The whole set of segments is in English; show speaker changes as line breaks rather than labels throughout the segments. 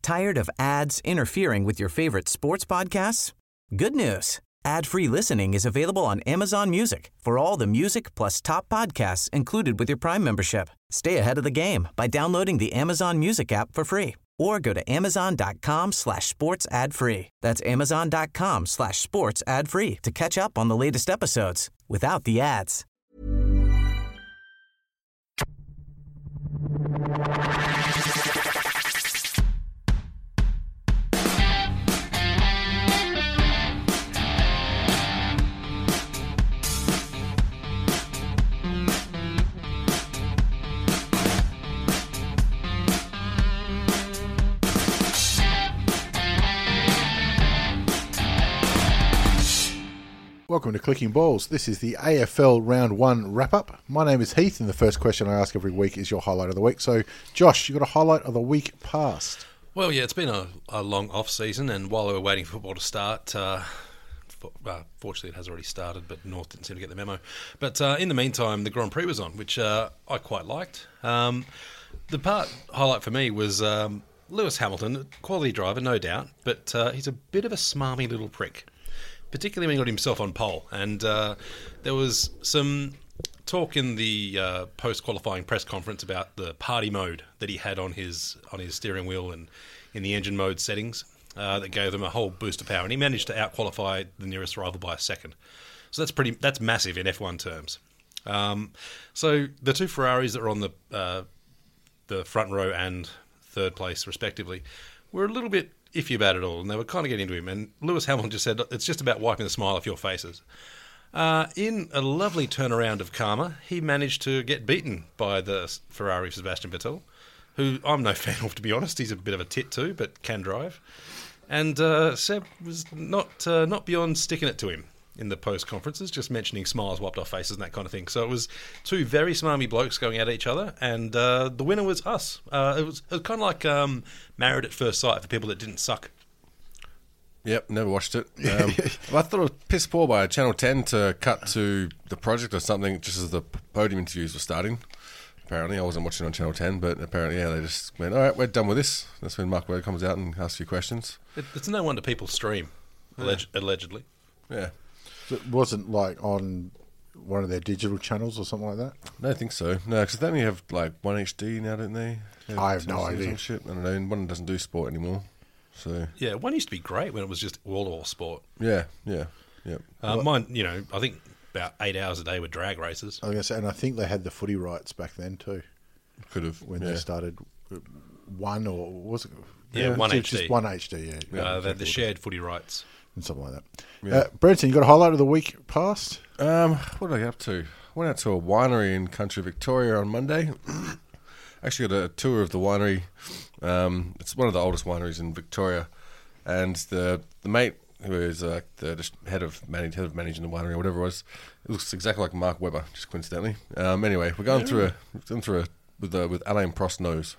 Tired of ads interfering with your favorite sports podcasts? Good news. Ad-free listening is available on Amazon Music for all the music plus top podcasts included with your Prime membership. Stay ahead of the game by downloading the Amazon Music app for free or go to amazon.com/sports ad free. That's amazon.com/sports ad free to catch up on the latest episodes without the ads.
Welcome to Clicking Balls. This is the AFL Round 1 wrap-up. My name is Heath, and the first question I ask every week is your highlight of the week. So, Josh, you got a highlight of the week past?
Well, yeah, it's been a long off-season, and while we were waiting for football to start, fortunately it has already started, but North didn't seem to get the memo. But in the meantime, the Grand Prix was on, which I quite liked. The highlight for me was Lewis Hamilton, quality driver, no doubt, but he's a bit of a smarmy little prick, particularly when he got himself on pole. And there was some talk in the post-qualifying press conference about the party mode that he had on his steering wheel and in the engine mode settings that gave him a whole boost of power. And he managed to out-qualify the nearest rival by a second. So that's massive in F1 terms. So the two Ferraris that were on the front row and third place, respectively, were a little bit iffy about it all, and they were kind of getting into him. And Lewis Hamilton just said, it's just about wiping the smile off your faces. In a lovely turnaround of karma, he managed to get beaten by the Ferrari Sebastian Vettel, who I'm no fan of, to be honest. He's a bit of a tit too, but can drive. And Seb was not beyond sticking it to him in the post-conferences, just mentioning smiles wiped off faces and that kind of thing. So it was two very smarmy blokes going at each other, and the winner was us. It was kind of like Married at First Sight for people that didn't suck.
Yep, never watched it. I thought it was piss poor by Channel 10 to cut to the project or something just as the podium interviews were starting. Apparently, I wasn't watching on Channel 10, but apparently, yeah, they just went, all right, we're done with this. That's when Mark Wade comes out and asks a few questions.
It's no wonder people stream, allegedly.
Yeah.
So it wasn't like on one of their digital channels or something like that?
I don't think so. No, because they only have like One HD now, don't they?
I have no idea.
Shit. I don't know. One doesn't do sport anymore. So
yeah, One used to be great when it was just all sport.
Yeah.
Mine, I think about 8 hours a day with drag races.
I was going to say, and I think they had the footy rights back then too.
Could have
when they started One, or was it?
Yeah, One HD.
Just One HD. Yeah.
They had the shared footy rights.
And something like that.
Yeah.
Brenton, you got a highlight of the week past?
What did I get up to? Went out to a winery in country Victoria on Monday. Actually got a tour of the winery. It's one of the oldest wineries in Victoria. And the mate who is the head of managing the winery or whatever it was, it looks exactly like Mark Webber, just coincidentally. Anyway, we're going through with Alain Prost nose.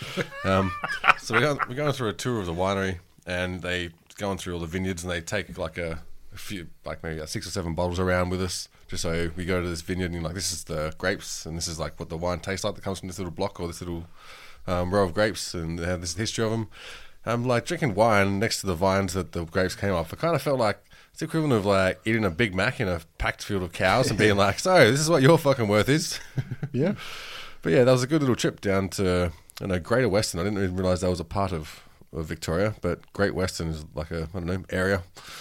So we're going through a tour of the winery, and they going through all the vineyards, and they take like a few, like maybe 6 or 7 bottles around with us, just so we go to this vineyard and you're like, this is the grapes, and this is like what the wine tastes like that comes from this little block or this little row of grapes, and they have this history of them. I'm like drinking wine next to the vines that the grapes came off. I kind of felt like it's the equivalent of like eating a Big Mac in a packed field of cows and being like, so this is what your fucking worth is.
Yeah.
But yeah, that was a good little trip down to Greater Western. I didn't even realise that was a part of Victoria, but Great Western is like a, I don't know, area.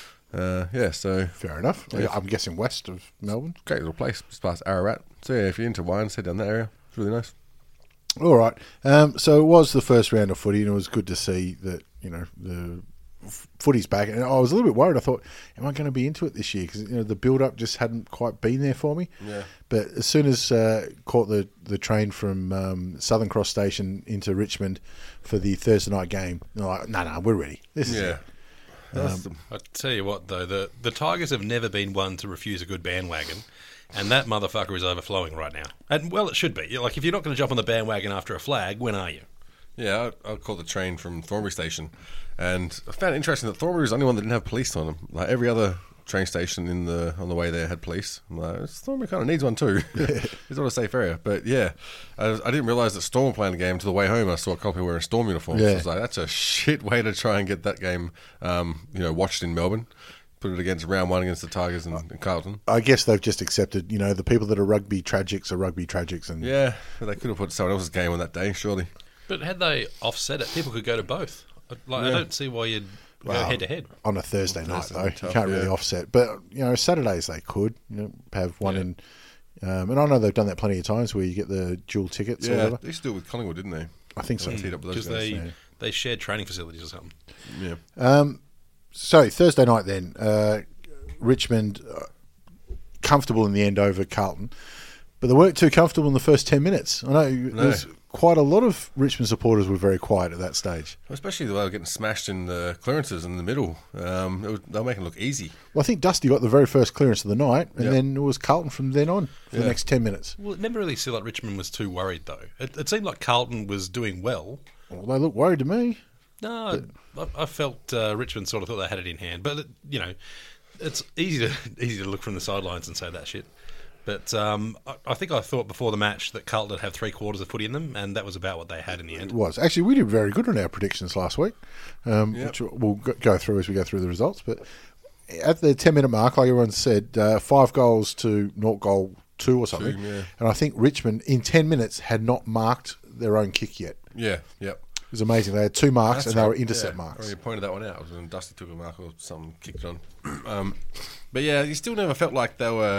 So
fair enough.
Yeah.
I'm guessing west of Melbourne.
Great little place, just past Ararat. So yeah, if you're into wines, head down that area. It's really nice.
All right. So it was the first round of footy, and it was good to see that the footy's back. And I was a little bit worried. I thought, am I going to be into it this year? Because the build-up just hadn't quite been there for me.
Yeah.
But as soon as caught the train from Southern Cross Station into Richmond for the Thursday night game, they're like, no, we're ready. This is it.
I tell you what, though, the Tigers have never been one to refuse a good bandwagon, and that motherfucker is overflowing right now. And, well, it should be. Like, if you're not going to jump on the bandwagon after a flag, when are you?
Yeah, I caught the train from Thornbury Station, and I found it interesting that Thornbury was the only one that didn't have police on them. Like, every other train station on the way there had police. I'm like, Storm kind of needs one too. It's not a safe area. But yeah, I didn't realise that Storm were playing the game. To the way home, I saw a couple people wearing Storm uniforms.
Yeah.
So I was like, that's a shit way to try and get that game, watched in Melbourne. Put it against round one against the Tigers and Carlton.
I guess they've just accepted, the people that are rugby tragics are rugby tragics. And
Yeah, but they could have put someone else's game on that day, surely.
But had they offset it, people could go to both. I don't see why you'd go head to head.
on a Thursday night,
Thursday
though,
night,
you can't really
yeah.
offset. But, Saturdays they could, have one in... and I know they've done that plenty of times where you get the dual tickets or
Yeah,
whatever.
they used to do it with Collingwood, didn't they?
I think so.
They teed up with those
Because
guys.
they shared training facilities or something.
Yeah.
So, Thursday night then, Richmond comfortable in the end over Carlton, but they weren't too comfortable in the first 10 minutes. I know there's quite a lot of Richmond supporters were very quiet at that stage.
Especially the way they were getting smashed in the clearances in the middle. They were making it look easy.
Well, I think Dusty got the very first clearance of the night, and
Yep.
then it was Carlton from then on for the next 10 minutes.
Well, it never really seemed like Richmond was too worried, though. It seemed like Carlton was doing well.
Well, they look worried to me.
No, I felt Richmond sort of thought they had it in hand. But, it's easy to look from the sidelines and say that shit. But I think I thought before the match that Carlton would have 3/4 of footy in them, and that was about what they had in the end.
It was. Actually, we did very good on our predictions last week, which we'll go through as we go through the results. But at the 10-minute mark, like everyone said, 5 goals to 0 goal 2 or something.
2, yeah.
And I think Richmond, in 10 minutes, had not marked their own kick yet.
Yeah, yep.
It was amazing. They had 2 marks,
That's
and they
right.
were intercept
Yeah.
marks.
I mean, pointed that one out. It was when Dusty took a mark or something, kicked it on. But yeah, you still never felt like they were...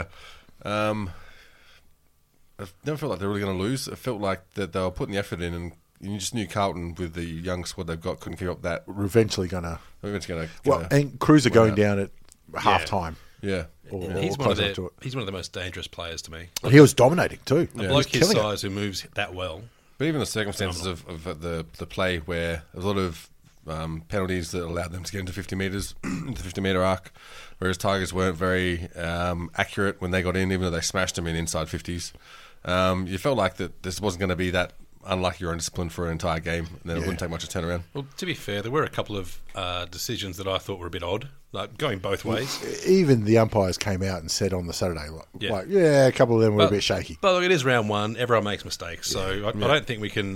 I never felt like they were really going to lose. It felt like that they were putting the effort in, and you just knew Carlton, with the young squad they've got, couldn't keep up that.
We're eventually going to...
They were eventually going
Well,
to...
and Cruiser going
out.
down at half-time.
Yeah.
Or
He's one,
close up to it.
he's one of the most dangerous players to me.
He was dominating too.
A
He was
bloke his
killing it.
size who moves that well.
But even the circumstances of the play, where there's a lot of penalties that allowed them to get into 50 metres, into the 50-metre arc, whereas Tigers weren't very accurate when they got in, even though they smashed them in inside 50s. You felt like that this wasn't going to be that unlucky or undisciplined for an entire game, and then it wouldn't take much to turn around.
Well, to be fair, there were a couple of decisions that I thought were a bit odd, like going both ways.
Even the umpires came out and said on the Saturday,
Yeah.
a couple of them were a bit shaky.
But look, it is round one. Everyone makes mistakes, so I don't think we can.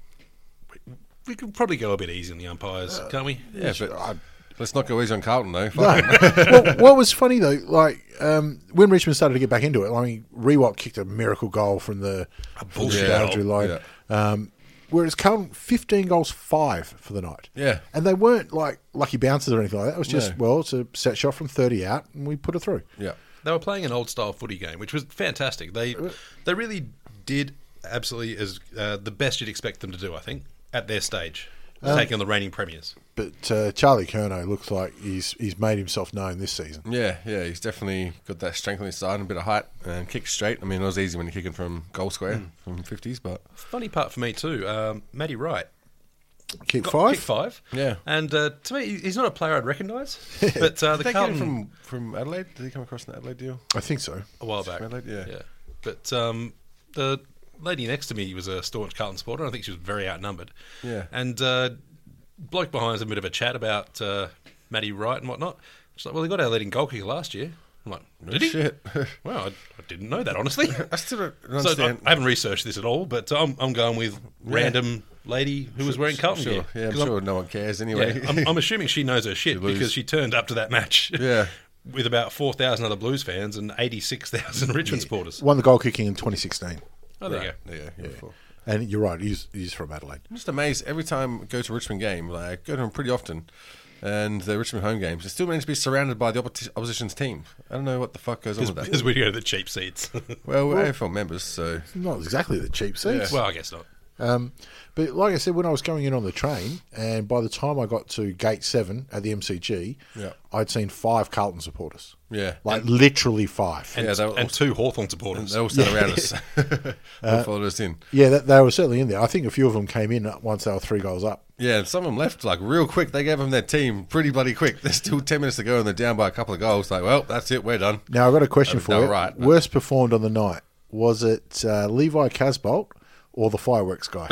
We could probably go a bit easy on the umpires, can't we?
Yeah, but let's not go easy on Carlton, though.
Well, what was funny though, when Richmond started to get back into it, Rewalt kicked a miracle goal from the
bullshit
boundary
goal.
line. Whereas Carlton, 15 goals, 5 for the night.
Yeah.
And they weren't like lucky bounces or anything like that. It was just, it's a set shot from 30 out, and we put it through.
Yeah.
They were playing an old-style footy game, which was fantastic. They really did absolutely as the best you'd expect them to do, I think, at their stage, taking on the reigning premiers.
But Charlie Curnow looks like he's made himself known this season.
Yeah, he's definitely got that strength on his side and a bit of height and kicks straight. I mean, it was easy when you're kicking from goal square, from 50s, but...
Funny part for me too, Matty Wright.
Kick
Kick
5?
5.
Yeah.
And to me, he's not a player I'd recognise. But the
Did they get
Carlton...
him from Adelaide? Did he come across in the Adelaide deal?
I think so.
a while back.
Adelaide, yeah.
But the lady next to me was a staunch Carlton supporter. I think she was very outnumbered.
Yeah.
And bloke behind us had a bit of a chat about Matty Wright and whatnot. She's like, well, he got our leading goal kicker last year. I'm like, did he?
Shit.
Well, I didn't know that, honestly.
I still don't
So
understand.
I haven't researched this at all, but I'm going with random lady who was wearing Carlton
Sure.
gear.
Yeah, I'm
'Cause
sure no one cares anyway.
yeah, I'm assuming she knows her shit
lose.
because she turned up to that match
Yeah.
with about 4,000 other Blues fans and 86,000 Richmond supporters.
Won the goal kicking in 2016.
Oh, there you go.
Yeah.
And you're right, he's from Adelaide.
I'm just amazed every time I go to a Richmond game. Like, I go to them pretty often, and the Richmond home games, they still manage to be surrounded by the opposition's team. I don't know what the fuck goes on with that.
Because we go to the cheap seats.
Well, we're AFL members, so
Not exactly the cheap seats.
Well, I guess not.
But like I said, when I was going in on the train, and by the time I got to Gate 7 at the MCG,
Yeah.
I'd seen 5 Carlton supporters.
yeah.
Literally 5.
And,
Yeah, they were
and
all-
2 Hawthorn supporters.
They all sat around us. They followed us in.
Yeah, they were certainly in there. I think a few of them came in once they were 3 goals up.
Yeah, and some of them left like real quick. They gave them their team pretty bloody quick. There's still 10 minutes to go, and they're down by a couple of goals. Like, well, that's it. We're done.
Now, I've got a question for
No,
you.
right, but-
Worst performed on the night, was it Levi Casbolt or the fireworks guy.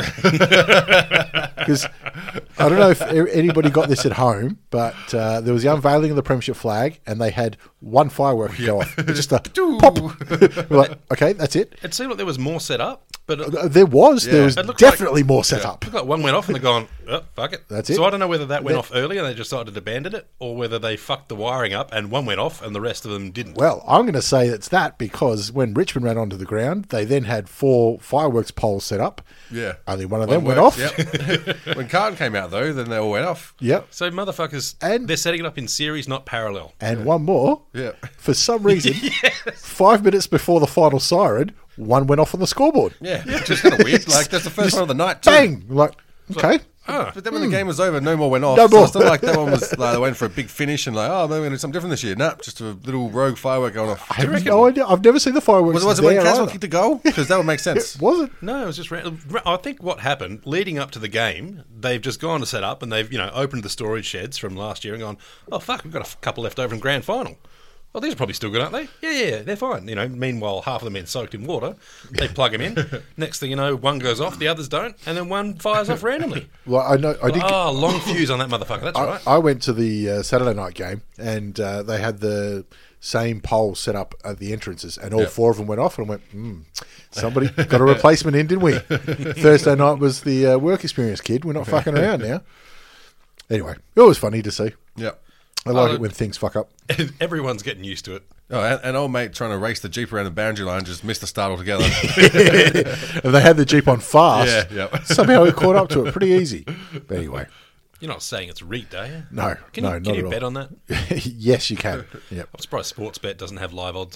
Because I don't know if anybody got this at home, but there was the unveiling of the premiership flag, and they had one firework go off. Just a pop. We're like, okay, that's it.
It seemed like there was more set up, but
There was definitely more set up.
It looked like one went off and they're going, oh, fuck it.
That's it.
So I don't know whether that went off early and they just decided to abandon it, or whether they fucked the wiring up and one went off and the rest of them didn't.
Well, I'm going to say it's that, because when Richmond ran onto the ground, they then had 4 fireworks poles set up.
Yeah.
Only one of them went off.
Yep. When Carlton came out, though, then they all went off.
Yep.
So motherfuckers,
And-
they're setting it up in series, not parallel.
And one more.
Yeah.
For some reason, 5 minutes before the final siren, one went off on the scoreboard.
Yeah. Which is kind of weird. Like, that's the first one of the night, too.
Bang! Like, okay.
But then when the game was over, no more went off.
No
So
more.
it's not like that one was like they went for a big finish and like, oh, maybe we're going to do something different this year. Nah, just a little rogue firework going off.
I have no idea. I've never seen the fireworks.
Was it when
there
Caswell
either.
kicked a goal? Because that would make sense.
Was it?
No, it was just random. I think what happened leading up to the game, they've just gone to set up and they've opened the storage sheds from last year and gone, oh fuck, we've got a couple left over in grand final. Well, these are probably still good, aren't they? Yeah, they're fine. Meanwhile, half of the men soaked in water. They plug them in. Next thing you know, one goes off, the others don't, and then one fires off randomly.
Well, I know. I did.
Oh, long fuse on that motherfucker. That's right.
I went to the Saturday night game, and they had the same poles set up at the entrances, and all 4 of them went off. And I went, somebody got a replacement in, didn't we? Thursday night was the work experience kid. We're not fucking around now. Anyway, it was funny to see.
Yeah.
I like it when things fuck up.
Everyone's getting used to it.
Oh, and old mate trying to race the Jeep around the boundary line just missed the start altogether.
And they had the Jeep on fast.
Yeah.
Somehow we caught up to it pretty easy. But anyway,
You're not saying it's rigged, are you?
no,
Can
no,
you,
not
can
at
you
all.
bet on that?
Yes, you can. Yep.
I'm surprised Sportsbet doesn't have live odds.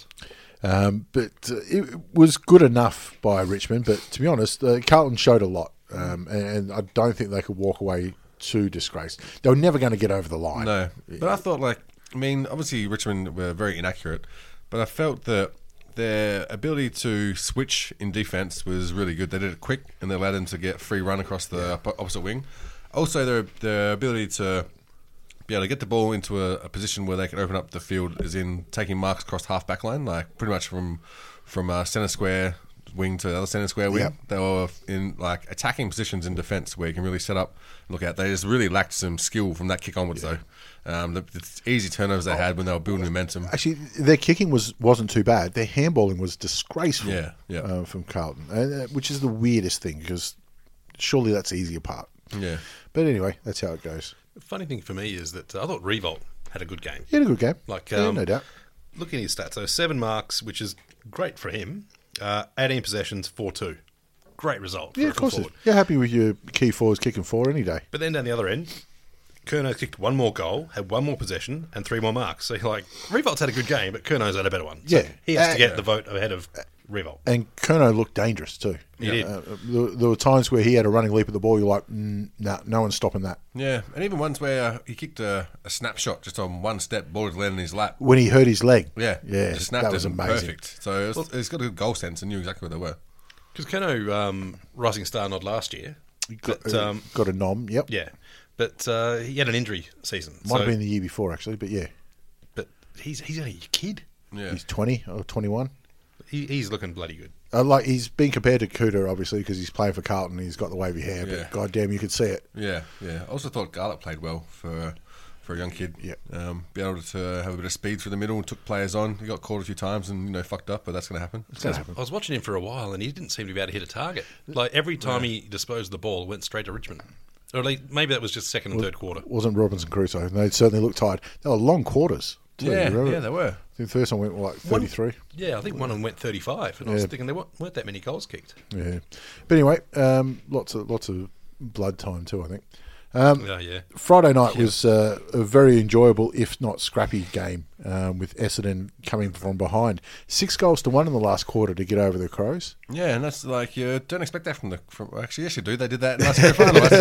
But it was good enough by Richmond. But to be honest, Carlton showed a lot, and I don't think they could walk away too disgraced. They were never going to get over the line.
No. But I thought, obviously Richmond were very inaccurate, but I felt that their ability to switch in defence was really good. They did it quick, and they allowed them to get free run across the opposite wing. Also, their ability to be able to get the ball into a position where they can open up the field is in taking marks across half-back line, like pretty much from centre square wing to the other centre square wing.
Yep.
They were in attacking positions in defence where you can really set up and look at. They just really lacked some skill from that kick onwards, though. The easy turnovers they had when they were building momentum.
Actually, their kicking wasn't too bad. Their handballing was disgraceful.
Yeah.
From Carlton, which is the weirdest thing, because surely that's the easier part.
Yeah.
But anyway, that's how it goes.
The funny thing for me is that I thought Revolt had a good game.
He had a good game.
No
doubt.
Looking at his stats, so 7 marks, which is great for him. 18 possessions, 4-2. Great result.
Yeah,
for
of course.
forward.
You're happy with your key forwards kicking 4 any day.
But then down the other end, Curnow kicked 1 more goal, had 1 more possession, and 3 more marks. So you're like, Revolt's had a good game, but Curno's had a better one. So
Yeah.
he has to get the vote ahead of Revolt.
And Curnow looked dangerous too.
He did.
There were times where he had a running leap at the ball. You're like, nah, no one's stopping that.
Yeah, and even ones where he kicked a snapshot just on one step, ball just landed in his lap.
When he hurt his leg.
Yeah,
Yeah,
just snapped
that was
it
amazing.
perfect. So it's got a good goal sense and knew exactly where they were.
Because Curnow, Rising Star nod last year.
Got a nom, yep.
Yeah. But he had an injury season.
Might have been the year before, actually, but yeah.
But he's only a kid.
Yeah,
He's 20 or 21.
He's looking bloody good.
He's been compared to Cooter, obviously, because he's playing for Carlton. He's got the wavy hair,
Yeah.
but goddamn, you could see it.
yeah. I also thought Garlick played well for a young kid.
Yeah.
Be able to have a bit of speed through the middle and took players on. He got caught a few times and fucked up, but that's going to happen.
It's going to happen.
I was watching him for a while, and he didn't seem to be able to hit a target. Like every time he disposed of the ball, it went straight to Richmond. Or at least, maybe that was just second and third quarter.
Wasn't Robinson Crusoe. They certainly looked tired. They were long quarters, too.
Yeah,
you remember?
yeah, they were.
I think the first one went like 33.
Yeah, I think one of them went 35, and I was thinking there weren't that many goals kicked.
Yeah. But anyway, lots of blood time too, I think.
Yeah.
Friday night was a very enjoyable, if not scrappy, game with Essendon coming from behind. 6-1 in the last quarter to get over the Crows.
Yeah, and that's like you don't expect that from actually, yes, you do. They did that in the last grand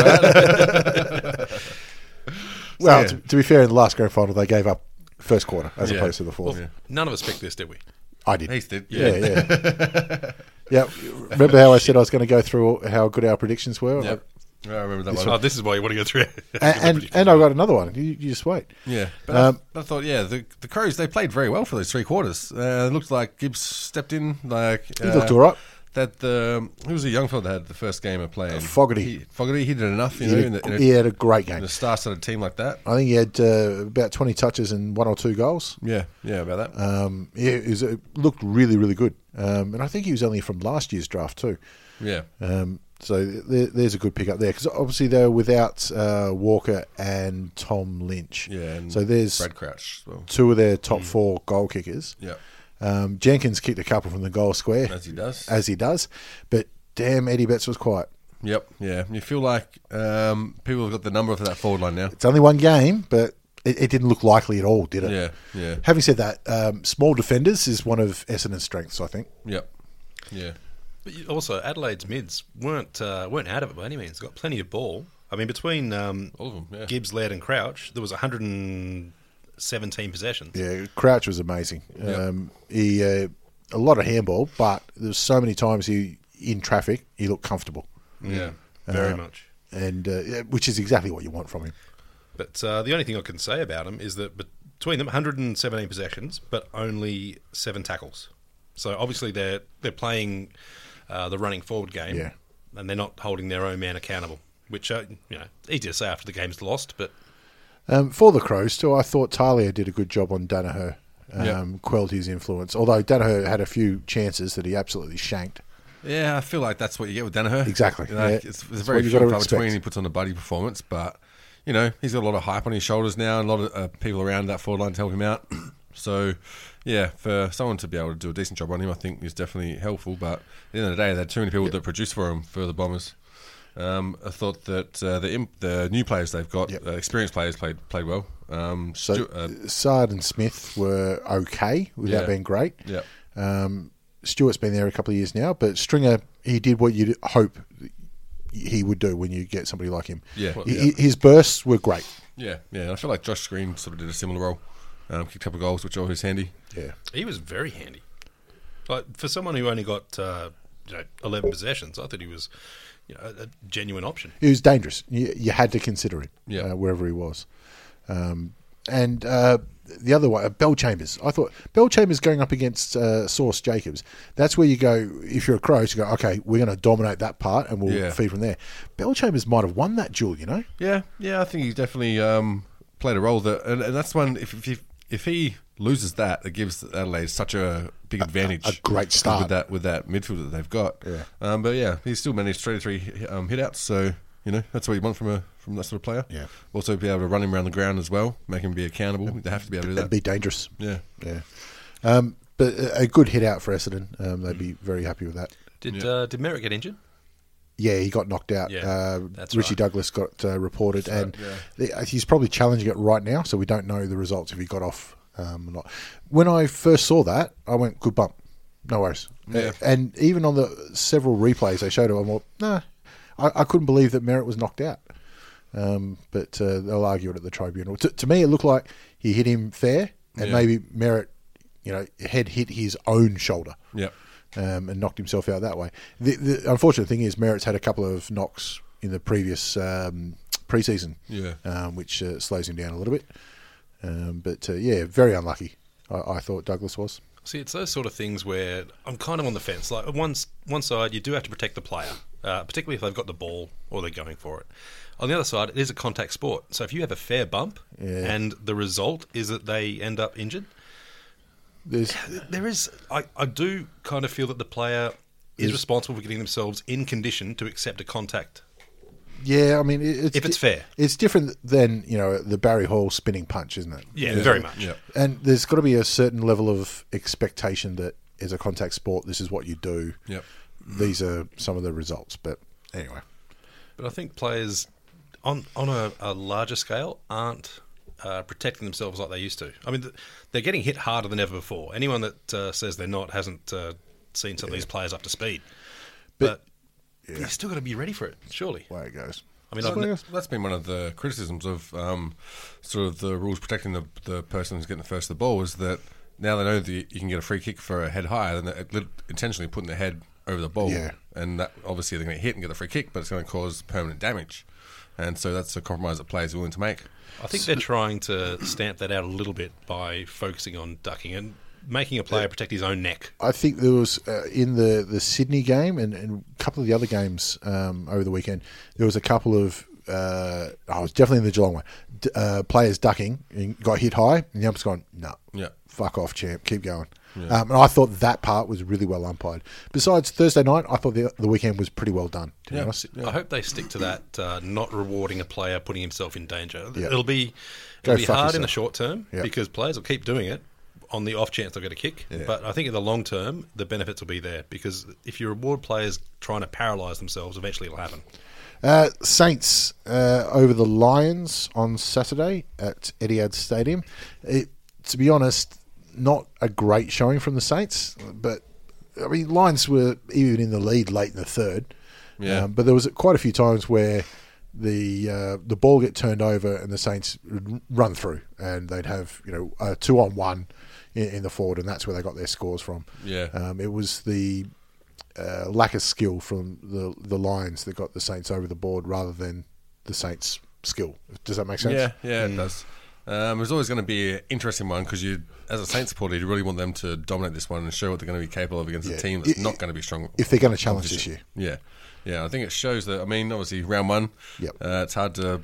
final. That's right.
Well,
yeah.
to be fair, in the last grand final, they gave up first quarter as
Yeah.
opposed to the fourth.
Well, none of us picked this, did we?
I did.
Heath did.
Yeah. Yeah. Remember how I said I was going to go through how good our predictions were?
Yep. I remember that one.
Oh, this is why you want to go through it.
And I got another one. You just wait.
Yeah, but I thought, the Crows, they played very well for those 3 quarters. It looked like Gibbs stepped in.
He looked all right.
who was a young fella that had the first game of playing?
Fogarty.
He did enough,
He had a great game.
In a star-studded team like that.
I think he had about 20 touches and 1 or 2 goals.
Yeah, about that.
It looked really, really good. And I think he was only from last year's draft too.
Yeah.
So there's a good pick up there because obviously they were without Walker and Tom Lynch.
Yeah, and
so there's
Brad Crouch as well.
2 of their top 4 goal kickers.
Yeah.
Jenkins kicked a couple from the goal square.
As he does.
But damn, Eddie Betts was quiet.
Yep, yeah. You feel like people have got the number for that forward line now.
It's only one game, but it didn't look likely at all, did it?
Yeah.
Having said that, small defenders is one of Essendon's strengths, I think.
Yep, yeah.
But also, Adelaide's mids weren't out of it by any means. Got plenty of ball. I mean, between
all of them, yeah.
Gibbs, Laird and Crouch, there was 117 possessions.
Yeah, Crouch was amazing.
Yep.
He a lot of handball, but there's so many times in traffic he looked comfortable.
Yeah, very much.
And which is exactly what you want from him.
But the only thing I can say about him is that between them, 117 possessions, but only 7 tackles. So obviously they're playing the running forward game,
yeah.
And they're not holding their own man accountable, which easy to say after the game's lost. But
for the Crows too, I thought Talia did a good job on Danaher.
Yep.
Quelled his influence, although Danaher had a few chances that he absolutely shanked.
Yeah, I feel like that's what you get with Danaher.
Exactly.
It's very few and far between. He puts on a buddy performance, but he's got a lot of hype on his shoulders now, and a lot of people around that forward line to help him out. So, yeah, for someone to be able to do a decent job on him, I think is definitely helpful. But at the end of the day, there are too many people that produce for him for the Bombers. I thought that the new players they've got, experienced players, played well.
Sard and Smith were okay without being great.
Yeah.
Stewart's been there a couple of years now, but Stringer, he did what you'd hope he would do when you get somebody like him.
Yeah.
His bursts were great.
Yeah. I feel like Josh Green sort of did a similar role. Kicked a couple of goals, which always handy.
Yeah.
He was very handy. Like for someone who only got 11 possessions, I thought he was a genuine option.
He was dangerous. You had to consider him wherever he was. And the other way, Bell Chambers. I thought Bell Chambers going up against Sauce Jacobs, that's where you go, if you're a Crows, you go, okay, we're going to dominate that part and we'll feed from there. Bell Chambers might have won that duel,
Yeah, I think he's definitely played a role there. And that's one, if he loses that, it gives Adelaide such a big advantage.
A great start.
With that midfield that they've got.
Yeah.
But yeah, he's still managed 33 hit-outs, so that's what you want from that sort of player.
Yeah.
Also be able to run him around the ground as well, make him be accountable. They have to be able to do that.
And be dangerous.
Yeah.
But a good hit out for Essendon. They'd be very happy with that.
Did Merritt get injured?
Yeah, he got knocked out.
Yeah, that's
Richie
right.
Douglas got reported, and he's probably challenging it right now, so we don't know the results if he got off or not. When I first saw that, I went, good bump. No worries.
Yeah.
And even on the several replays they showed it, I'm like, nah, I couldn't believe that Merritt was knocked out. But they'll argue it at the tribunal. To me, it looked like he hit him fair, and maybe Merritt, head hit his own shoulder.
Yeah.
And knocked himself out that way. The unfortunate thing is Merritt's had a couple of knocks in the previous pre-season, which slows him down a little bit. But very unlucky, I thought Douglas was.
See, it's those sort of things where I'm kind of on the fence. Like, on one side, you do have to protect the player, particularly if they've got the ball or they're going for it. On the other side, it is a contact sport. So if you have a fair bump and the result is that they end up injured, I do kind of feel that the player is responsible for getting themselves in condition to accept a contact.
Yeah, I mean,
if it's fair.
It's different than, the Barry Hall spinning punch, isn't it?
Yeah, very much.
Yeah.
And there's got to be a certain level of expectation that as a contact sport, this is what you do.
Yep.
These are some of the results. But anyway.
But I think players on a larger scale aren't protecting themselves like they used to. I mean, they're getting hit harder than ever before. Anyone that says they're not hasn't seen some of these players up to speed. But you've still got to be ready for it, surely.
Way it goes.
I mean,
that's been one of the criticisms of sort of the rules protecting the person who's getting the first of the ball is that now they know that you can get a free kick for a head higher, then they're intentionally putting their head over the ball.
Yeah.
And that, obviously they're going to hit and get the free kick, but it's going to cause permanent damage. And so that's a compromise that players are willing to make.
I think they're trying to stamp that out a little bit by focusing on ducking. And making a player protect his own neck.
I think there was in the Sydney game and a couple of the other games over the weekend, there was a couple of I was definitely in the Geelong one. Players ducking and got hit high, and the umpire's gone, no, fuck off, champ, keep going. Yeah. And I thought that part was really well umpired. Besides Thursday night, I thought the weekend was pretty well done, to be honest.
I hope they stick to that, not rewarding a player putting himself in danger.
Yeah.
It'll be hard in the short term because players will keep doing it on the off chance they'll get a kick. Yeah. But I think in the long term, the benefits will be there because if you reward players trying to paralyse themselves, eventually it'll happen.
Saints over the Lions on Saturday at Etihad Stadium. To be honest, not a great showing from the Saints, but I mean, Lions were even in the lead late in the third. Yeah. But there was quite a few times where the ball get turned over and the Saints would run through, and they'd have a 2-on-1 in the forward, and that's where they got their scores from.
Yeah.
It was the lack of skill from the Lions that got the Saints over the board rather than the Saints' skill. Does that make sense?
Yeah, it does. It was always going to be an interesting one because as a Saints supporter, you really want them to dominate this one and show what they're going to be capable of against a team that's not going to be strong.
If they're going to challenge this year.
Yeah. I think it shows that. I mean, obviously, round one, it's hard to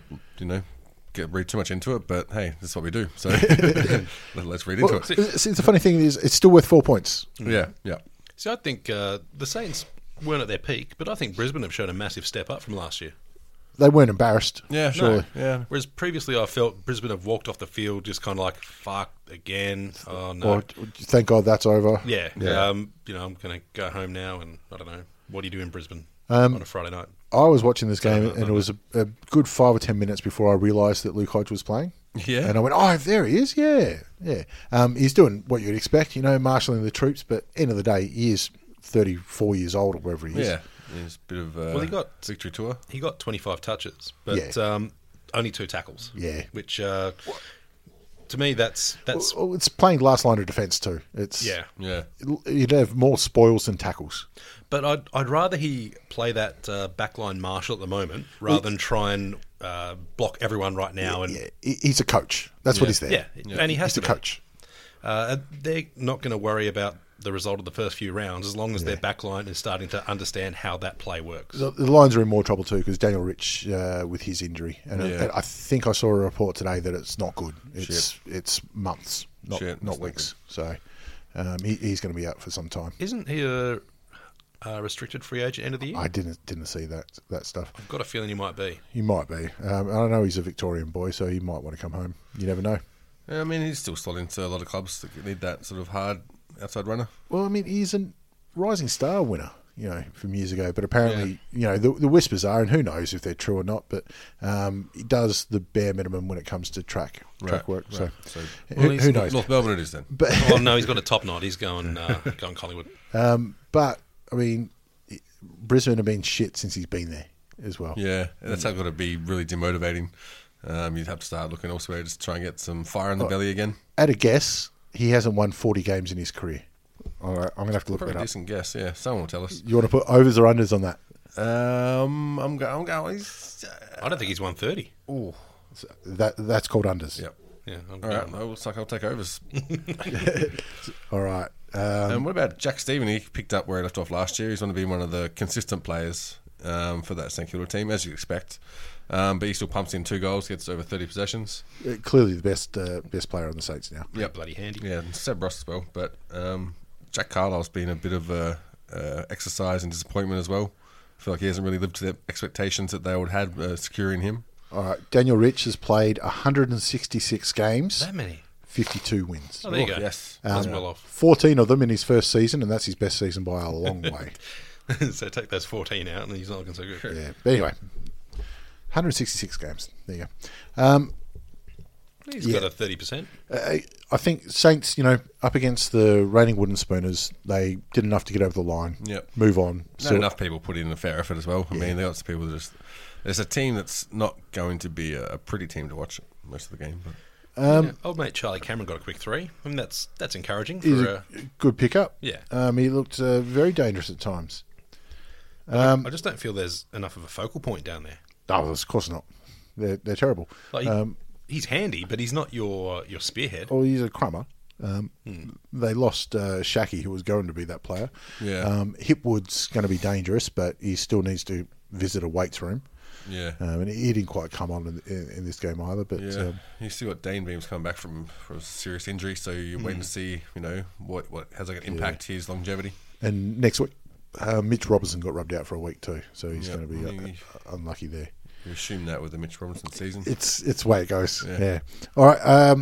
read too much into it, but hey, that's what we do. So let's read into it.
See, the funny thing is, it's still worth 4 points.
Yeah.
So I think the Saints weren't at their peak, but I think Brisbane have shown a massive step up from last year.
They weren't embarrassed.
Yeah,
surely.
No, yeah.
Whereas previously I felt Brisbane have walked off the field just kind of like, fuck, again. Oh, no.
Or, thank God that's over.
Yeah. I'm going to go home now and, I don't know, what do you do in Brisbane on a Friday night?
I was watching this game and it was a good 5 or 10 minutes before I realised that Luke Hodge was playing.
Yeah.
And I went, oh, there he is. Yeah. He's doing what you'd expect, marshalling the troops, but end of the day, he is 34 years old or wherever he is.
Yeah. It's a bit of
he got
victory tour.
He got 25 touches, but only 2 tackles.
Yeah.
Which, to me, that's...
Well, it's playing last line of defence too. It's
Yeah.
You'd have more spoils than tackles.
But I'd rather he play that backline marshal at the moment rather than try and block everyone right now.
He's a coach. That's what he's there.
Yeah, and he's
a coach.
They're not going to worry about the result of the first few rounds as long as their backline is starting to understand how that play works.
The Lions are in more trouble too because Daniel Rich with his injury, and I think I saw a report today that it's not good. It's months, not weeks. So he's going to be out for some time.
Isn't he a restricted free agent end of the year?
I didn't see that stuff.
I've got a feeling he might be.
He might be. I don't know. He's a Victorian boy, so he might want to come home. You never know.
Yeah, I mean, he's still slotted into a lot of clubs that need that sort of hard outside runner.
Well, I mean, he's a Rising Star winner, from years ago. But apparently, the whispers are, and who knows if they're true or not, but he does the bare minimum when it comes to track work. Right. So who knows?
North Melbourne it is then.
But
no, he's got a top knot. He's going Collingwood.
But, I mean, Brisbane have been shit since he's been there as well.
Yeah, that's got to be really demotivating. You'd have to start looking elsewhere just to try and get some fire in the belly again. At
a guess, he hasn't won 40 games in his career. All right, I'm going to have to look that up.
Probably a decent guess, yeah. Someone will tell us.
You want to put overs or unders on that?
I'm going.
I don't think he's won 30.
Oh, that's called unders.
Yep.
Yeah.
All right. Well, looks like I'll take overs.
All right.
And what about Jack Steven? He picked up where he left off last year. He's going to be one of the consistent players for that St Kilda team, as you expect. But he still pumps in 2 goals, gets over 30 possessions.
Clearly the best player on the Saints now.
Yeah, bloody handy.
Yeah, and Seb Ross as well. But Jack Carlisle's been a bit of a exercise and disappointment as well. I feel like he hasn't really lived to the expectations that they would have had securing him.
All right, Daniel Rich has played 166 games.
That many?
52 wins.
Oh, there you go.
Yes.
Well off.
14 of them in his first season, and that's his best season by a long way.
So take those 14 out, and he's not looking so good.
Yeah, but anyway, 166 games. There you go.
He's got a 30%.
I think Saints, up against the reigning wooden spooners, they did enough to get over the line.
Yep.
Move on.
Not enough people put in a fair effort as well. I mean, there are lots of people that just... There's a team that's not going to be a pretty team to watch most of the game. But.
Old mate Charlie Cameron got a quick 3. I mean, that's encouraging.
He's a good pickup.
Yeah.
He looked very dangerous at times.
I just don't feel there's enough of a focal point down there.
No, of course not. They're terrible.
Like he's handy, but he's not your spearhead.
Well, he's a crummer. They lost Shaki, who was going to be that player.
Yeah.
Hipwood's going to be dangerous, but he still needs to visit a weights room.
Yeah.
And he didn't quite come on in this game either. But
Yeah. You still got Dane Beams coming back from a serious injury, so you're waiting to see, what how's that going to impact his longevity.
And next week, Mitch Robinson got rubbed out for a week too, so he's going to be unlucky there.
You assume that with the Mitch Robinson season.
It's the way it goes. Yeah. All right.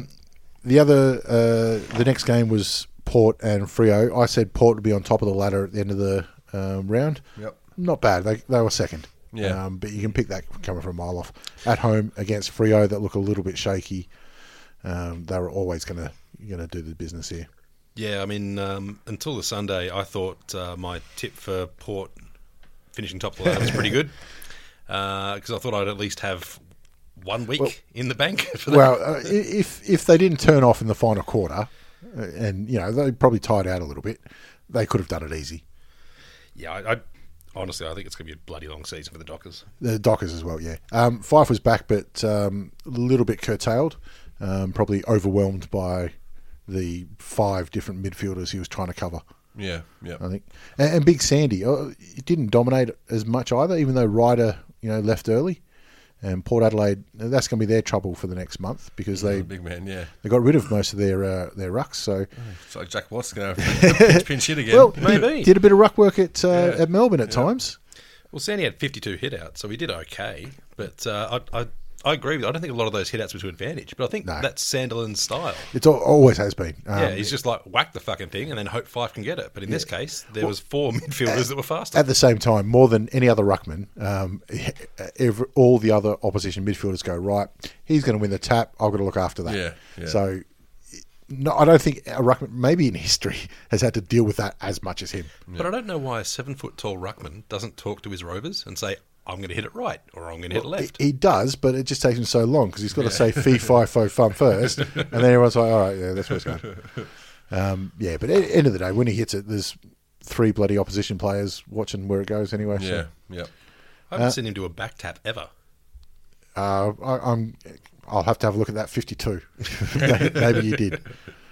The next game was Port and Freo. I said Port would be on top of the ladder at the end of the round.
Yep.
Not bad. They were second.
Yeah.
But you can pick that coming from a mile off. At home against Freo, that look a little bit shaky. They were always going to do the business here.
Yeah, I mean, until the Sunday, I thought my tip for Port finishing top of the ladder was pretty good because I thought I'd at least have 1 week in the bank for that.
Well, if they didn't turn off in the final quarter, and they probably tied out a little bit, they could have done it easy.
Yeah, I honestly, I think it's going to be a bloody long season for the Dockers.
The Dockers as well, yeah. Fife was back, but a little bit curtailed, probably overwhelmed by the 5 different midfielders he was trying to cover.
Yeah.
I think, and Big Sandy, he didn't dominate as much either, even though Ryder, left early. And Port Adelaide, that's going to be their trouble for the next month because they
big man, yeah.
They got rid of most of their rucks. So
it's like Jack Watts going to have pinch hit again.
Well,
maybe
did a bit of ruck work at Melbourne at times.
Well, Sandy had 52 hit-outs, so he did okay. But I agree with you. I don't think a lot of those hit-outs were to advantage, but I think that's Sandilands' style.
It's always has been.
He's just like whack the fucking thing and then hope Fife can get it. But in this case, there was 4 midfielders that were faster.
At the same time, more than any other ruckman, all the other opposition midfielders go, right, he's going to win the tap, I've got to look after that.
Yeah.
So no, I don't think a ruckman, maybe in history, has had to deal with that as much as him.
But I don't know why a 7-foot-tall ruckman doesn't talk to his rovers and say, I'm going to hit it right, or I'm going to hit it left.
He does, but it just takes him so long because he's got to say fee, fi, fo, fun first, and then everyone's like, all right, yeah, that's where it's going. But at the end of the day, when he hits it, there's 3 bloody opposition players watching where it goes anyway.
Yeah,
so.
I haven't seen him do a back tap ever.
I'll have to have a look at that 52. Maybe he did.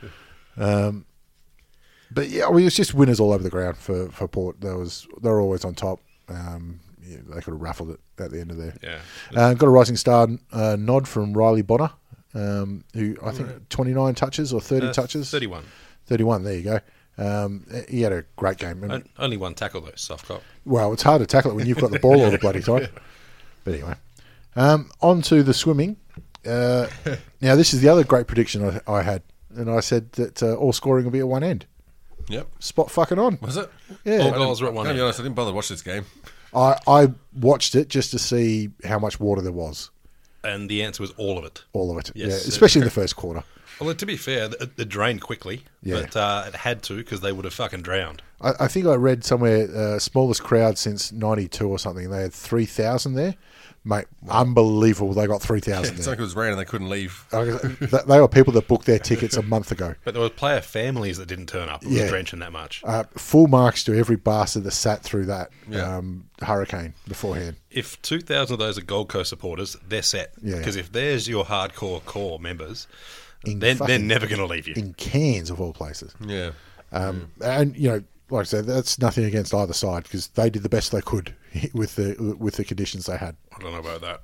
But yeah, it's just winners all over the ground for Port. They were always on top. They could have raffled it at the end of there.
Yeah.
Got a rising star nod from Riley Bonner, who I think 29 touches or 30 touches.
31.
31, there you go. He had a great game.
Only 1 tackle, though, soft cop.
Well, it's hard to tackle it when you've got the ball all the bloody time. But anyway, on to the swimming. Now, this is the other great prediction I had. And I said that all scoring will be at one end.
Yep.
Spot fucking on.
Was it?
Yeah.
All goals were at one
I'll
end.
be honest, I didn't bother to watch this game.
I watched it just to see how much water there was.
And the answer was all of it.
All of it.
Yes.
Yeah, especially in the first quarter.
Well, to be fair, it drained quickly, but it had to because they would have fucking drowned.
I think I read somewhere smallest crowd since 92 or something. They had 3,000 there. Mate, unbelievable. They got 3,000
It's
there.
like it was raining and they couldn't leave.
They were people that booked their tickets a month ago.
But there were player families that didn't turn up. It was drenching that much.
Full marks to every bastard that sat through that
Yeah.
hurricane beforehand.
If 2,000 of those are Gold Coast supporters, they're set.
Yeah.
Because if there's your hardcore core members,
In
they're
fucking-
never going to leave you.
In Cairns, of all places.
Yeah.
And, like I said, that's nothing against either side because they did the best they could with the conditions they had.
I don't know about that.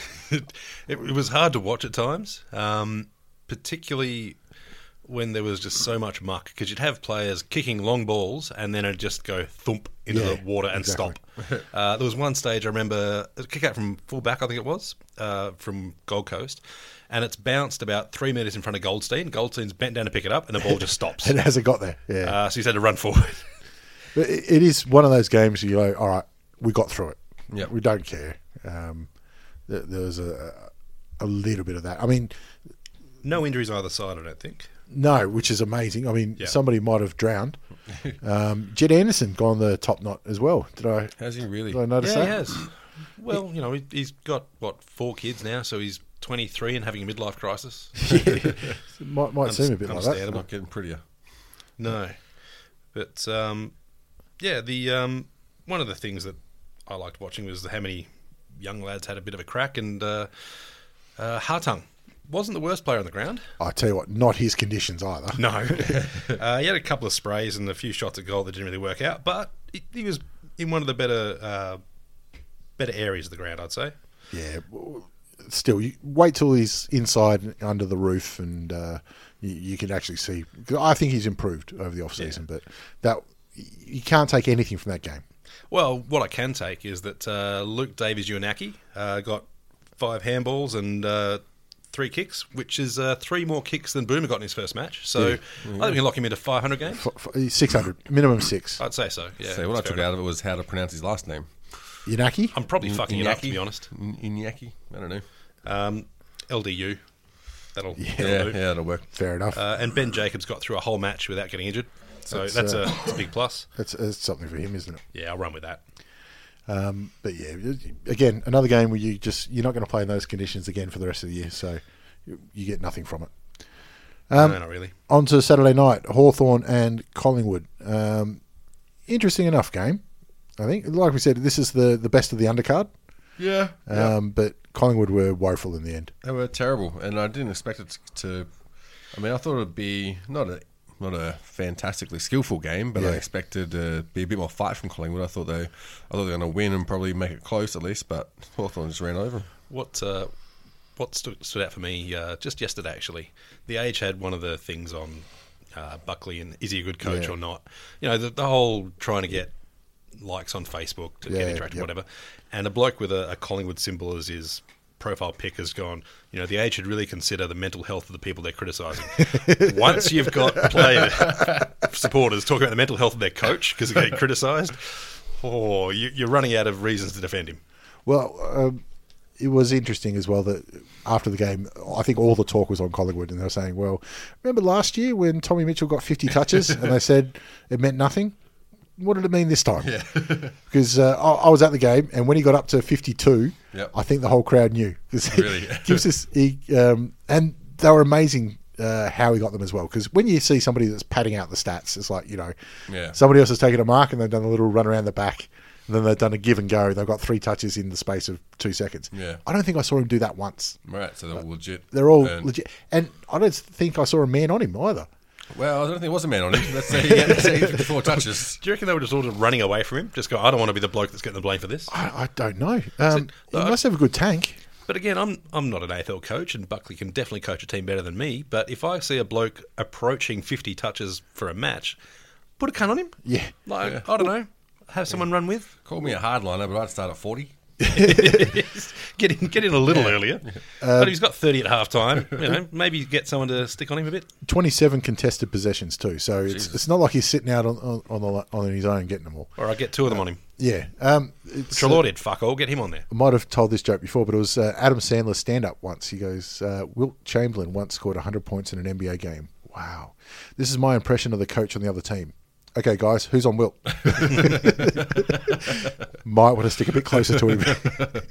It was hard to watch at times, particularly when there was just so much muck because you'd have players kicking long balls and then it'd just go thump into the water and stop. There was one stage I remember a kick out from full back, I think it was, from Gold Coast, and it's bounced about 3 metres in front of Goldstein. Goldstein's bent down to pick it up and the ball just stops.
It hasn't got there. Yeah.
So he's had to run forward.
But it is one of those games you go, all right, we got through it.
Yeah.
We don't care. There was a little bit of that. I mean,
No injuries either side, I don't think.
no, which is amazing. I mean, somebody might have drowned. Jed Anderson got on the top knot as well.
Has he really?
Did I notice
Yeah,
that?
he has. Well, he's got, 4 kids now, so he's 23 and having a midlife crisis.
It might seem a bit like that.
They're not getting prettier.
No. But, the one of the things that I liked watching was how many young lads had a bit of a crack, and Hartung wasn't the worst player on the ground.
I tell you what, not his conditions either.
No. He had a couple of sprays and a few shots at goal that didn't really work out, but he was in one of the better areas of the ground, I'd say.
Yeah. Still, you wait till he's inside under the roof and you can actually see. I think he's improved over the off-season, but that you can't take anything from that game.
Well, what I can take is that Luke Davies-Uinaki got 5 handballs and 3 kicks, which is 3 more kicks than Boomer got in his first match. So I think we can lock him into 500 games.
600, minimum 6.
I'd say so, yeah.
So what I took out of it was how to pronounce his last name.
Inaki?
I'm probably fucking it up, to be honest.
Iñaki? I don't know.
LDU. That'll do.
Yeah, that'll work.
Fair enough.
And Ben Jacobs got through a whole match without getting injured. So that's a big plus.
That's something for him, isn't it?
Yeah, I'll run with that.
But yeah, again, another game where you're not going to play in those conditions again for the rest of the year, so you get nothing from it.
No, not really.
On to Saturday night, Hawthorn and Collingwood. Interesting enough game, I think. Like we said, this is the best of the undercard.
Yeah.
But Collingwood were woeful in the end.
They were terrible, and I didn't expect it to. I mean, I thought it would be not a fantastically skillful game, but I expected to be a bit more fight from Collingwood. I thought they were going to win and probably make it close at least, but Hawthorn just ran over.
What stood out for me just yesterday, actually, The Age had one of the things on Buckley and is he a good coach or not? You know, the whole trying to get likes on Facebook to get interactive, whatever. And a bloke with a Collingwood symbol as his profile pic has gone, you know, The Age should really consider the mental health of the people they're criticising. Once you've got player supporters talking about the mental health of their coach because they're getting criticised, you're running out of reasons to defend him.
Well, it was interesting as well that after the game, I think all the talk was on Collingwood, and they were saying, well, remember last year when Tommy Mitchell got 50 touches and they said it meant nothing? What did it mean this time? Yeah. Because I was at the game, and when he got up to 52, I think the whole crowd knew.
Really?
And they were amazing how he got them as well. Because when you see somebody that's padding out the stats, it's like, you know, somebody else has taken a mark and they've done a little run around the back, and then they've done a give and go. They've got 3 touches in the space of 2 seconds.
Yeah.
I don't think I saw him do that once.
Right, so they're all legit.
They're all legit. And I don't think I saw a man on him either.
Well, I don't think it was a man on him. Let's say he had 54 touches.
Do you reckon they were just all running away from him? Just go, I don't want to be the bloke that's getting the blame for this?
I don't know. He must have a good tank.
But again, I'm not an AFL coach, and Buckley can definitely coach a team better than me. But if I see a bloke approaching 50 touches for a match, put a cunt on him.
Yeah.
I don't know. Have someone run with.
Call me a hardliner, but I'd start at 40.
Get in a little earlier. But he's got 30 at half time. You know, maybe get someone to stick on him a bit.
27 contested possessions too, so it's not like he's sitting out on his own getting them all.
Or I get 2 of them on him.
Yeah.
Treloar did, fuck all, get him on there.
I might have told this joke before, but it was Adam Sandler's stand-up once. He goes, Wilt Chamberlain once scored 100 points in an NBA game. Wow. This is my impression of the coach on the other team. Okay, guys, who's on Wilt? Might want to stick a bit closer to him.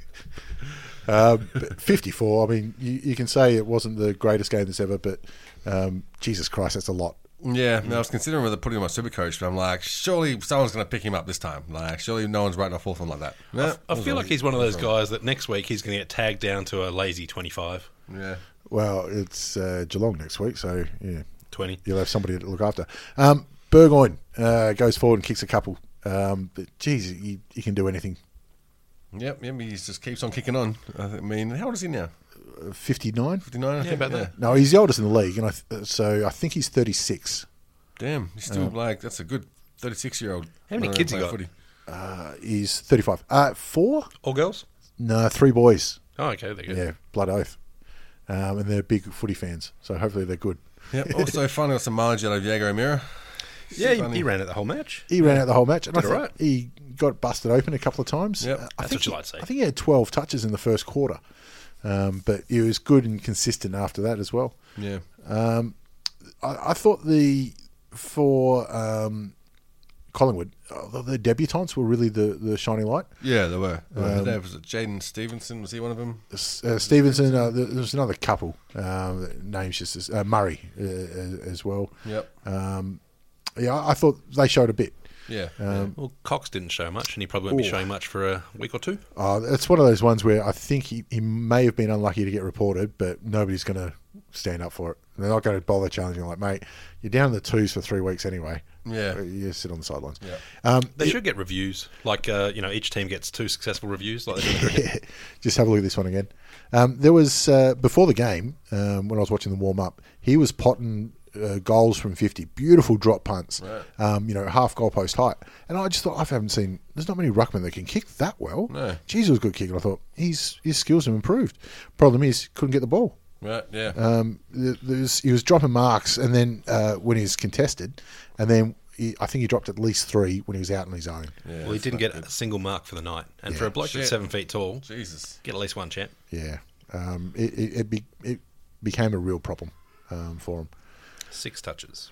54, I mean, you can say it wasn't the greatest game that's ever, but Jesus Christ, that's a lot.
Yeah, I was considering whether putting him on Supercoach, but I'm like, surely someone's going to pick him up this time. Like, surely no one's writing off Hawthorn like that. No,
I feel like he's one of those guys that next week he's going to get tagged down to a lazy 25.
Yeah.
Well, it's Geelong next week, so yeah,
20.
You'll have somebody to look after. Burgoyne goes forward and kicks a couple. But geez, he can do anything.
Yep, he just keeps on kicking on. I mean, how old is he now?
59?
59, I think.
About that.
No, he's the oldest in the league, and so I think he's 36.
Damn, he's still that's a good 36-year-old.
How many kids he got?
Footy.
He's 35. 4?
All girls?
No, 3 boys.
Oh, okay, they're good.
Yeah, blood oath. And they're big footy fans, so hopefully they're good.
Yep. Also, finally got some mileage out of Jago O'Meara.
Yeah, he ran it the whole match.
He ran out the whole match, and I think
right.
he got busted open a couple of times.
Yep.
That's what you like to see.
I think he had 12 touches in the first quarter, but he was good and consistent after that as well.
Yeah.
I thought for Collingwood, the debutants were really the shining light.
Yeah, they were. Was it Jaden Stevenson? Was he one of them?
Stevenson, there was another couple. Names just Murray as well.
Yep.
Yeah, I thought they showed a bit.
Yeah.
Well, Cox didn't show much, and he probably won't be showing much for a week or two.
It's one of those ones where I think he may have been unlucky to get reported, but nobody's going to stand up for it. They're not going to bother challenging. Like, mate, you're down in the twos for 3 weeks anyway.
Yeah.
You sit on the sidelines.
Yeah.
They should get reviews. Like, each team gets 2 successful reviews. Like they do in cricket.
Just have a look at this one again. There was, before the game, when I was watching the warm-up, he was potting goals from 50. Beautiful drop punts. Right. Half goalpost height. And I just thought, I haven't seen, there's not many ruckmen that can kick that well.
No.
Jeez, it was a good kick. And I thought, his skills have improved. Problem is, couldn't get the ball.
Right, yeah.
He was dropping marks, and then when he was contested, and then I think he dropped at least 3 when he was out on his own.
Yeah,
Well, he didn't get a single mark for the night. And for a bloke that's 7 feet tall,
Jesus.
get at least one champ.
Yeah. It became a real problem for him.
6 touches.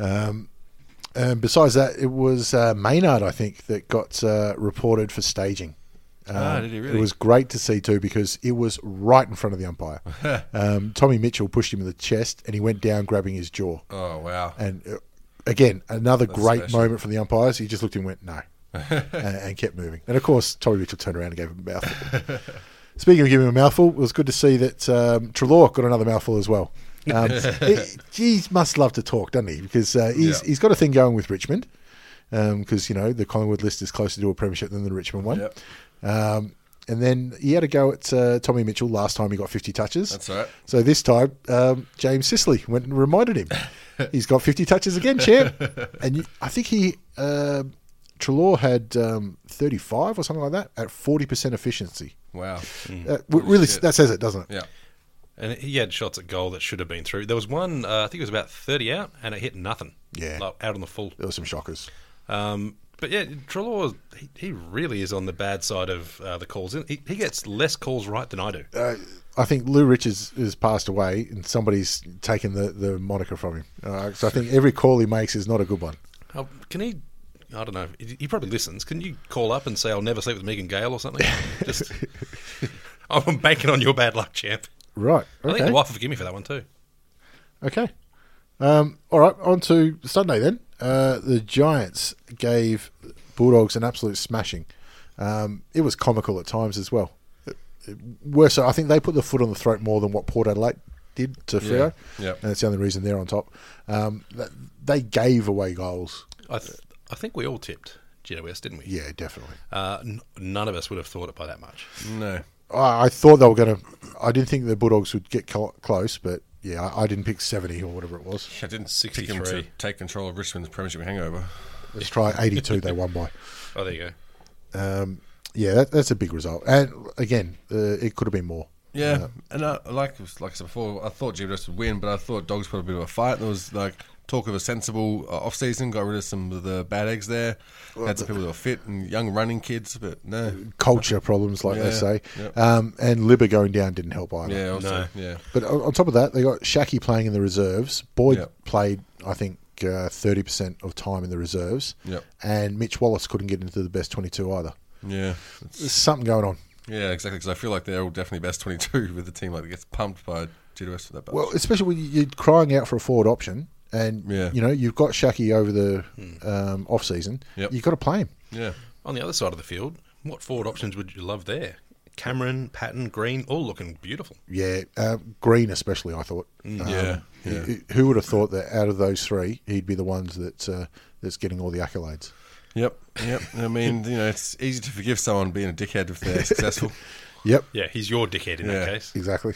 And besides that, it was Maynard, I think, that got reported for staging.
Did he really?
It was great to see too, because it was right in front of the umpire. Tommy Mitchell pushed him in the chest, and he went down grabbing his jaw.
Oh, wow.
And again, another great
special.
moment from the umpires. He just looked and went, no, and kept moving. And of course, Tommy Mitchell turned around and gave him a mouthful. Speaking of giving him a mouthful, it was good to see that Treloar got another mouthful as well. He must love to talk, doesn't he? Because he's got a thing going with Richmond, because the Collingwood list is closer to a premiership than the Richmond one.
Yep.
And then he had a go at Tommy Mitchell last time he got 50 touches.
That's right.
So this time, James Sicily went and reminded him. He's got 50 touches again, champ. And I think Treloar had 35 or something like that at 40% efficiency.
Wow.
Really, that says it, doesn't it?
Yeah.
And he had shots at goal that should have been through. There was one, I think it was about 30 out, and it hit nothing.
Yeah.
Like, out on the full.
There were some shockers.
But yeah, Treloar, he really is on the bad side of the calls. He gets less calls right than I do.
I think Lou Richards has passed away, and somebody's taken the moniker from him. So I think every call he makes is not a good one.
Can he? I don't know. He probably listens. Can you call up and say, "I'll never sleep with Megan Gale" or something? Just, I'm banking on your bad luck, champ.
Right.
I think the wife will forgive me for that one too.
Okay. All right. On to Sunday then. The Giants gave Bulldogs an absolute smashing. It was comical at times as well. Worse, I think they put the foot on the throat more than what Port Adelaide did to Freo.
Yeah. Yep.
And that's the only reason they're on top. They gave away goals.
I think we all tipped GWS, didn't we?
Yeah, definitely.
None of us would have thought it by that much.
No.
I thought they were going to... I didn't think the Bulldogs would get close, but yeah, I didn't pick 70 or whatever it was.
I didn't pick him to take control of Richmond's premiership hangover.
Let's try 82 they won by.
Oh, there you go.
Yeah, that's a big result. And again, it could have been more.
Yeah, and like I said before, I thought GWS would win, but I thought Dogs put a bit of a fight. There was talk of a sensible off-season, got rid of some of the bad eggs there, had some people that were fit and young running kids, but no.
Culture problems, like they say.
Yep.
And Libba going down didn't help either.
Yeah, also,
No.
yeah.
But on top of that, they got Shaki playing in the reserves. Boyd played, I think, 30% of time in the reserves.
Yep.
And Mitch Wallace couldn't get into the best 22 either.
Yeah.
There's something going on.
Yeah, exactly, because I feel like they're all definitely best 22 with the team that gets pumped by GWS for that bunch.
Well, especially when you're crying out for a forward option, and you've got Shaki over the off season.
Yep.
You've got to play him.
Yeah.
On the other side of the field, what forward options would you love there? Cameron, Patton, Green, all looking beautiful.
Yeah, Green especially, I thought. Who would have thought that out of those three, he'd be the ones that's getting all the accolades?
Yep. I mean, it's easy to forgive someone being a dickhead if they're successful.
Yep.
Yeah, he's your dickhead in that case.
Exactly.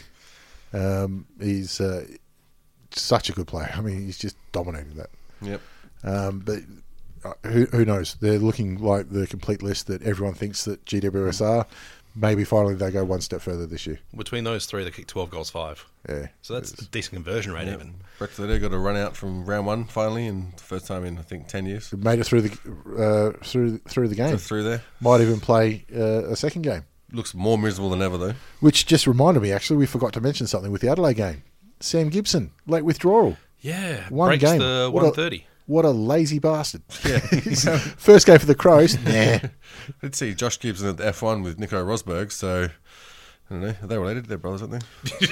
He's such a good player. I mean, he's just dominated that.
Yep.
But who knows? They're looking like the complete list that everyone thinks that GWS are. Maybe finally they go one step further this year.
Between those three, they kicked 12 goals, 5.
Yeah.
So that's a decent conversion rate, even.
Brett Letter got a run out from round one finally, and the first time in I think 10 years.
Made it through the through the game.
Through there.
Might even play a second game.
Looks more miserable than ever though.
Which just reminded me, actually, we forgot to mention something with the Adelaide game. Sam Gibson, late withdrawal.
Yeah,
One
breaks
game.
the 130.
What a lazy bastard.
Yeah.
First game for the Crows. Nah.
I did see Josh Gibson at the F1 with Nico Rosberg, so I don't know. Are they related? They're brothers, aren't they?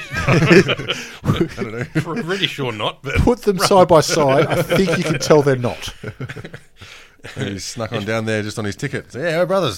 I don't know.
Pretty sure not. But
Put them side by side. I think you can tell they're not.
He snuck on down there just on his ticket. So, yeah, we're brothers.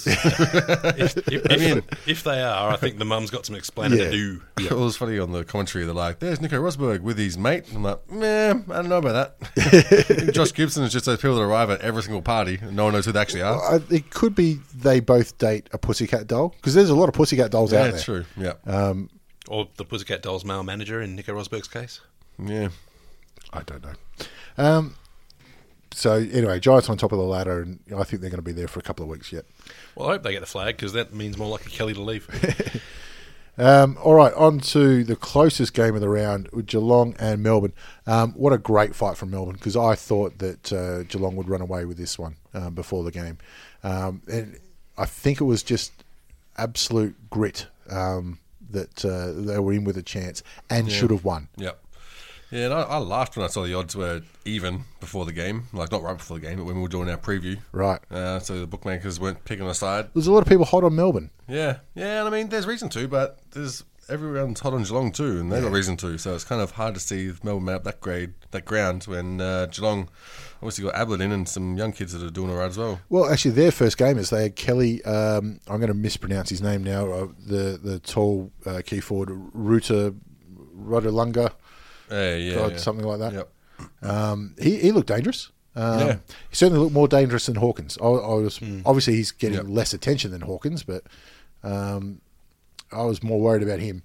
If they are, I think the mum's got some explaining to do.
It was funny on the commentary. They're like, "There's Nico Rosberg with his mate." I'm like, "Man, I don't know about that." Josh Gibson is just those people that arrive at every single party and no one knows who they actually are.
It could be they both date a Pussycat Doll, because there's a lot of Pussycat Dolls out there.
Yeah, true. Yeah.
Or the Pussycat Dolls male manager in Nico Rosberg's case.
Yeah.
I don't know. So anyway, Giants on top of the ladder, and I think they're going to be there for a couple of weeks yet.
Well, I hope they get the flag, because that means more likely Kelly to leave.
All right, on to the closest game of the round with Geelong and Melbourne. What a great fight from Melbourne, because I thought that Geelong would run away with this one before the game. And I think it was just absolute grit that they were in with a chance and should have won.
Yep. Yeah, and I laughed when I saw the odds were even before the game. Like, not right before the game, but when we were doing our preview.
Right.
So the bookmakers weren't picking a side.
There's a lot of people hot on Melbourne.
Yeah, and I mean, there's reason to, but everyone's hot on Geelong too, and they've got reason to. So it's kind of hard to see Melbourne map that ground when Geelong obviously got Ablett in and some young kids that are doing all right as well.
Well, actually, their first game is they had Kelly. I'm going to mispronounce his name now. The tall key forward, Rodalunga. Something like that.
Yep.
He looked dangerous. He certainly looked more dangerous than Hawkins. Obviously, he's getting less attention than Hawkins, but I was more worried about him.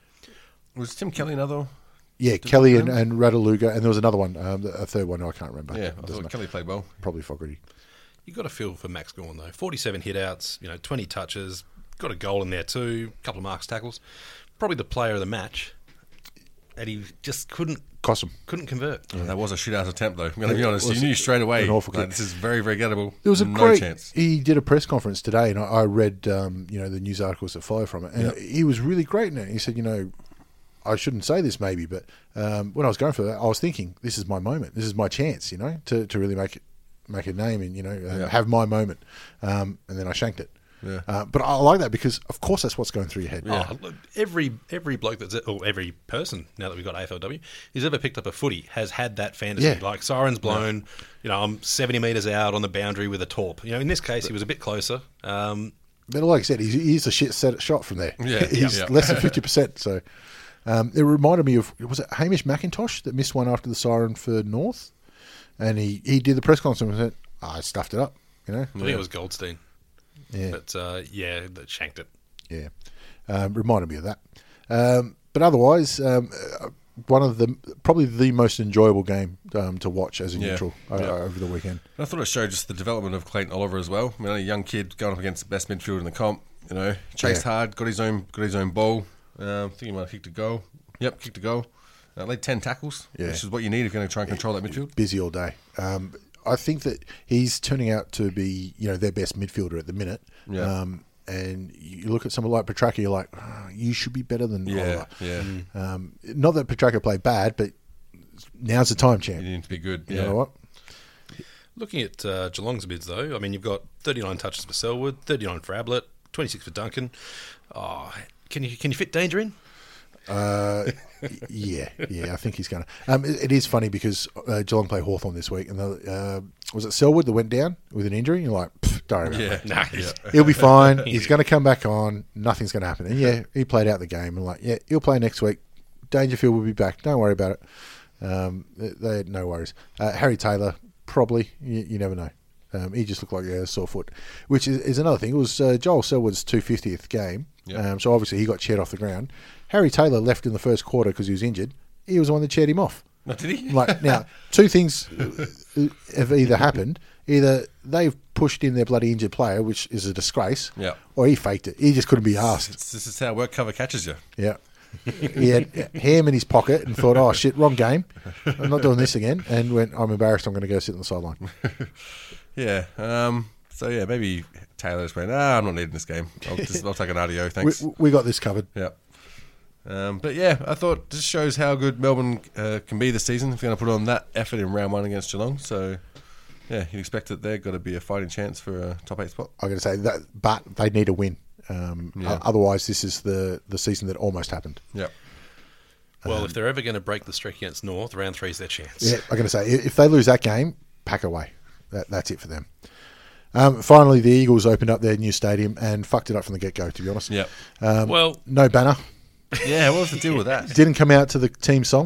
Was Tim Kelly another?
Yeah, Kelly and Radaluga, and there was another one, a third one I can't remember.
Yeah, I thought Kelly played well.
Probably Fogarty.
You got a feel for Max Gawn though. 47 hit-outs, 20 touches, got a goal in there too, a couple of marks tackles. Probably the player of the match. And he just couldn't convert.
That was a shit-ass attempt, though. I'm going to be honest. You knew straight away, this is very, very gettable.
There was a
no chance.
He did a press conference today, and I read the news articles that follow from it, and he was really great in it. He said, I shouldn't say this maybe, but when I was going for that, I was thinking, this is my moment. This is my chance, to really make a name and, have my moment. And then I shanked it.
Yeah.
But I like that because, of course, that's what's going through your head.
Yeah. Oh, look, every bloke every person, now that we've got AFLW, who's ever picked up a footy has had that fantasy.
Yeah.
Like, siren's blown, I'm 70 metres out on the boundary with a torp. In this case, he was a bit closer.
But like I said, he's a shit set shot from there.
Yeah.
He's less than 50%. So it reminded me of, was it Hamish McIntosh that missed one after the siren for North? And he did the press conference and said, I stuffed it up.
I think it was Goldstein.
Yeah.
But, that shanked it.
Yeah. Reminded me of that. But otherwise, one of probably the most enjoyable game to watch as a neutral over the weekend.
I thought it showed just the development of Clayton Oliver as well. I mean, a young kid going up against the best midfielder in the comp. Chased hard, got his own ball. I think he might have kicked a goal. Yep, kicked a goal. Led 10 tackles, which is what you need if you're going to try and control that midfield.
Busy all day. I think that he's turning out to be, their best midfielder at the minute.
Yeah.
And you look at someone like Petrarca, you're like, you should be better than Oliver.
Yeah.
Not that Petrarca played bad, but now's the time, champ.
You need to be good.
You know what?
Looking at Geelong's bids, though, I mean, you've got 39 touches for Selwood, 39 for Ablett, 26 for Duncan. Oh, can you fit Danger in?
Yeah, I think he's going to. It is funny because Geelong play Hawthorn this week, and was it Selwood that went down with an injury? And you're like, don't worry about it. He'll be fine. He's going to come back on. Nothing's going to happen. And he played out the game, and he'll play next week. Dangerfield will be back. Don't worry about it. They had no worries. Harry Taylor, probably. You never know. He just looked like a sore foot, which is another thing. It was Joel Selwood's 250th game, so obviously he got chaired off the ground. Harry Taylor left in the first quarter because he was injured. He was the one that chaired him off.
Oh, did he?
Now, two things have either happened. Either they've pushed in their bloody injured player, which is a disgrace, or he faked it. He just couldn't be asked.
This is how work cover catches you.
Yeah. He had ham in his pocket and thought, oh, shit, wrong game. I'm not doing this again. And went, I'm embarrassed. I'm going to go sit on the sideline.
Yeah. So, maybe Taylor's went, I'm not needing this game. I'll take an RDO, thanks.
We got this covered.
Yeah. But I thought this shows how good Melbourne can be this season if you're going to put on that effort in round one against Geelong. So, you'd expect that they've got to be a fighting chance for a top 8 spot.
I'm going to say that, but they need a win. Otherwise, this is the season that almost happened.
Yeah.
Well, if they're ever going to break the streak against North, round 3 is their chance.
Yeah, I'm going to say if they lose that game, pack away. That's it for them. Finally, the Eagles opened up their new stadium and fucked it up from the get-go, to be honest.
Yep.
Well,
No banner.
Yeah, what was the deal with that?
Didn't come out to the team song.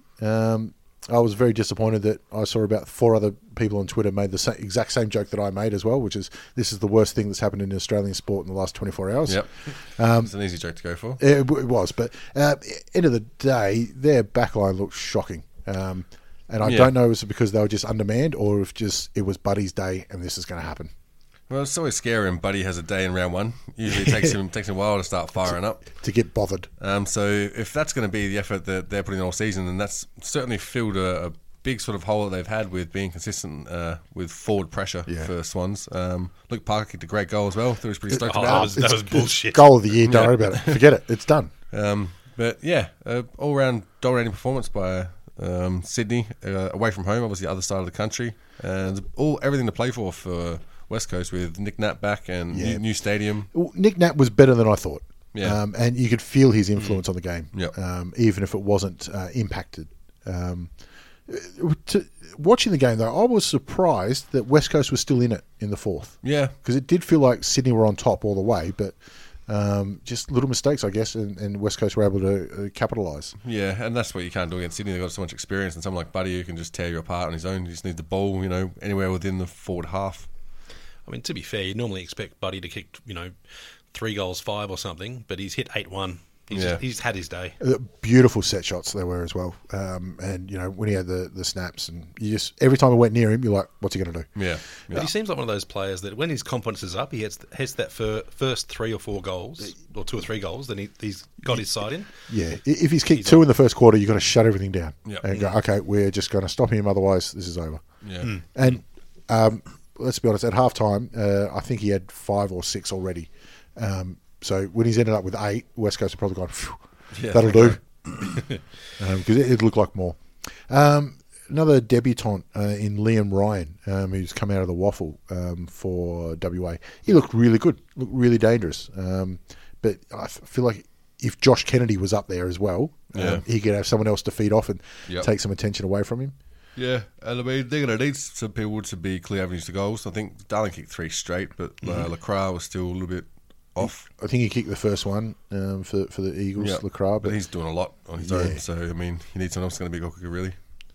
I was very disappointed that I saw about 4 other people on Twitter made the exact same joke that I made as well, which is this is the worst thing that's happened in Australian sport in the last 24 hours.
Yep. It's an easy joke to go for.
It was, but end of the day, their backline looked shocking. And I don't know if it's because they were just undermanned or if just it was Buddy's day and this is going to happen.
Well, it's always scary when Buddy has a day in round 1. Usually it takes him a while to start firing up.
To get bothered.
So if that's going to be the effort that they're putting all season, then that's certainly filled a big sort of hole that they've had with being consistent with forward pressure for Swans. Luke Parker kicked a great goal as well. He was pretty stoked about it.
That was bullshit.
Goal of the year, don't worry about it. Forget it. It's done.
But yeah, all-round dominating performance by Sydney, away from home, obviously the other side of the country, and everything to play for West Coast with Nick Nat back and new stadium.
Well, Nick Nat was better than I thought.
Yeah.
And you could feel his influence on the game,
Yep.
Even if it wasn't impacted. Watching the game, though, I was surprised that West Coast was still in it in the fourth.
Yeah.
Because it did feel like Sydney were on top all the way, but just little mistakes, I guess, and West Coast were able to capitalise.
Yeah, and that's what you can't do against Sydney. They've got so much experience, and someone like Buddy who can just tear you apart on his own. You just need the ball, anywhere within the forward half.
I mean, to be fair, you'd normally expect Buddy to kick, 3 goals, 5 or something, but he's hit 8-1. He's had his day.
Beautiful set shots there were as well. And, when he had the snaps, and you just, every time I went near him, you're like, what's he going to do?
Yeah.
But he seems like one of those players that when his confidence is up, he hits that first 3 or 4 goals, or 2 or 3 goals, then he's got his side in.
Yeah. If he's kicked 2 in the first quarter, you've got to shut everything down.
Yep.
And go, okay, we're just going to stop him, otherwise this is over.
Yeah.
And let's be honest, at halftime, I think he had 5 or 6 already. So when he's ended up with 8, West Coast have probably gone, that'll do. Because it looked like more. Another debutant in Liam Ryan, who's come out of the Waffle for WA. He looked really good, looked really dangerous. But I feel like if Josh Kennedy was up there as well, he could have someone else to feed off and take some attention away from him.
Yeah, and I mean, they're going to need some people to be clear avenues to goals. I think Darling kicked 3 straight, but Lacroix was still a little bit off.
I think he kicked the first one for the Eagles, Lacroix.
But he's doing a lot on his own, so I mean, you need someone else going to be a goal kicker, really.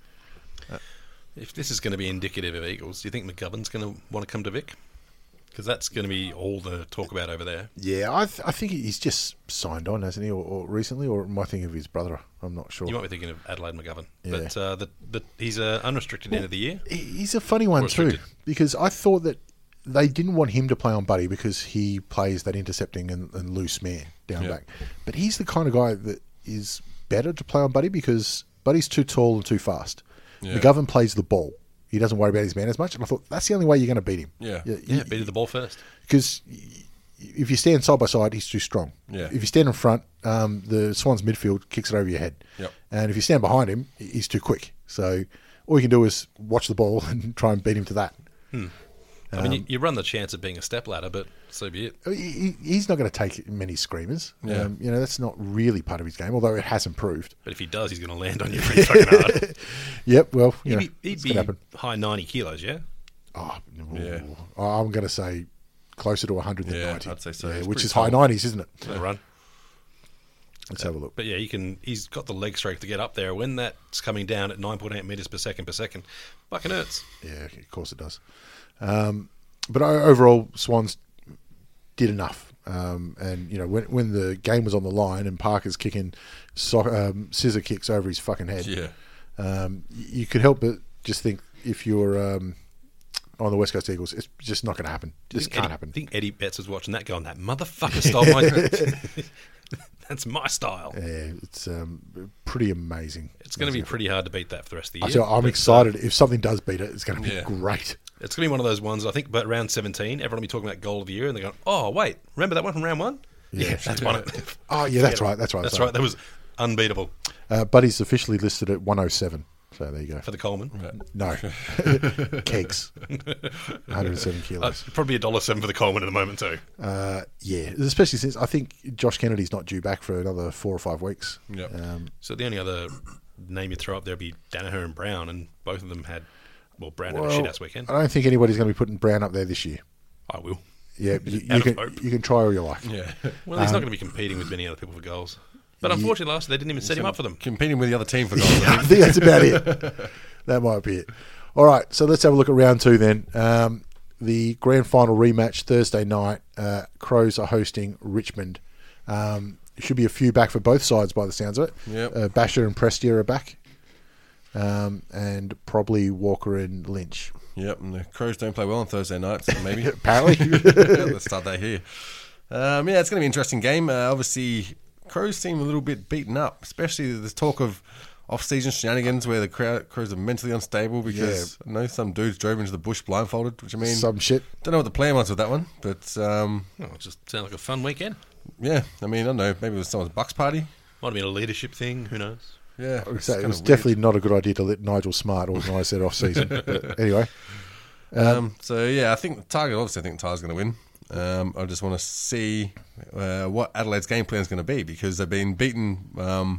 If this is going to be indicative of Eagles, do you think McGovern's going to want to come to Vic? Because that's going to be all the talk about over there.
Yeah, I think he's just signed on, hasn't he, or recently, or am I thinking of his brother? I'm not sure.
You might be thinking of Adelaide McGovern.
Yeah.
But he's unrestricted end of the year.
He's a funny one too, because I thought that they didn't want him to play on Buddy because he plays that intercepting and loose man down back. But he's the kind of guy that is better to play on Buddy because Buddy's too tall and too fast. Yeah. McGovern plays the ball. He doesn't worry about his man as much. And I thought, that's the only way you're going to beat him.
Yeah, beat the ball first.
Because if you stand side by side, he's too strong.
Yeah.
If you stand in front, the Swans midfield kicks it over your head.
Yep.
And if you stand behind him, he's too quick. So all you can do is watch the ball and try and beat him to that.
I mean, you run the chance of being a stepladder, but so be it.
He's not going to take many screamers.
Yeah.
That's not really part of his game, although it has improved.
But if he does, he's going to land on you pretty fucking hard.
Yep, well,
he'd be
happen.
high 90 kilos, yeah?
Oh,
yeah.
I'm going to say closer to 100 than 90.
I'd say so.
Yeah,
It's
which
pretty
is high
tall.
90s, isn't it?
A run.
Let's have a look.
But yeah, he's got the leg strength to get up there. When that's coming down at 9.8 metres per second, fucking hurts.
Yeah, of course it does. But overall, Swans did enough. And, when the game was on the line and Parker's kicking scissor kicks over his fucking head, you could help but just think if you're on the West Coast Eagles, it's just not going to happen. Just can't happen.
I think Eddie Betts was watching that going, that motherfucker stole my... That's my style.
Yeah, it's pretty amazing.
It's going to be pretty hard to beat that for the rest of the year.
I'm excited. If something does beat it, it's going to be great.
It's going to be one of those ones, I think, but round 17, everyone will be talking about goal of the year, and they're going, oh, wait, remember that one from round 1? Yeah, that's one.
Oh, yeah, that's right. That's right.
That was unbeatable.
Buddy's officially listed at 107. So there you go.
For the Coleman?
No. Kegs. 107 kilos.
Probably $1.07 for the Coleman at the moment too.
Yeah, especially since I think Josh Kennedy's not due back for another 4 or 5 weeks.
Yep.
So the only other name you throw up there would be Danaher and Brown, and both of them had... Well, Brown had a shit-ass weekend.
I don't think anybody's going to be putting Brown up there this year.
I will.
Yeah,
Out of hope.
you can try all you like.
Yeah.
Well, he's not going to be competing with many other people for goals. But unfortunately, last year they didn't even set him up for them.
Competing with the other team for goals.
I think that's about it. That might be it. All right, so let's have a look at round 2 then. The grand final rematch Thursday night. Crows are hosting Richmond. Should be a few back for both sides by the sounds of it.
Yep.
Basher and Prestia are back. And probably Walker and Lynch.
Yep, and the Crows don't play well on Thursday nights, so maybe.
Apparently.
Let's start that here. Yeah, it's going to be an interesting game. Obviously, Crows seem a little bit beaten up, especially there's talk of off-season shenanigans where the Crows are mentally unstable because I know some dudes drove into the bush blindfolded, which I mean...
Some shit.
Don't know what the plan was with that one, but...
It just sounds like a fun weekend.
Yeah, I mean, I don't know, maybe it was someone's Bucks party.
Might have been a leadership thing, who knows?
Yeah,
It was definitely not a good idea to let Nigel Smart organise that off-season. But anyway.
So, yeah, I think Tigers going to win. I just want to see what Adelaide's game plan is going to be because they've been beaten,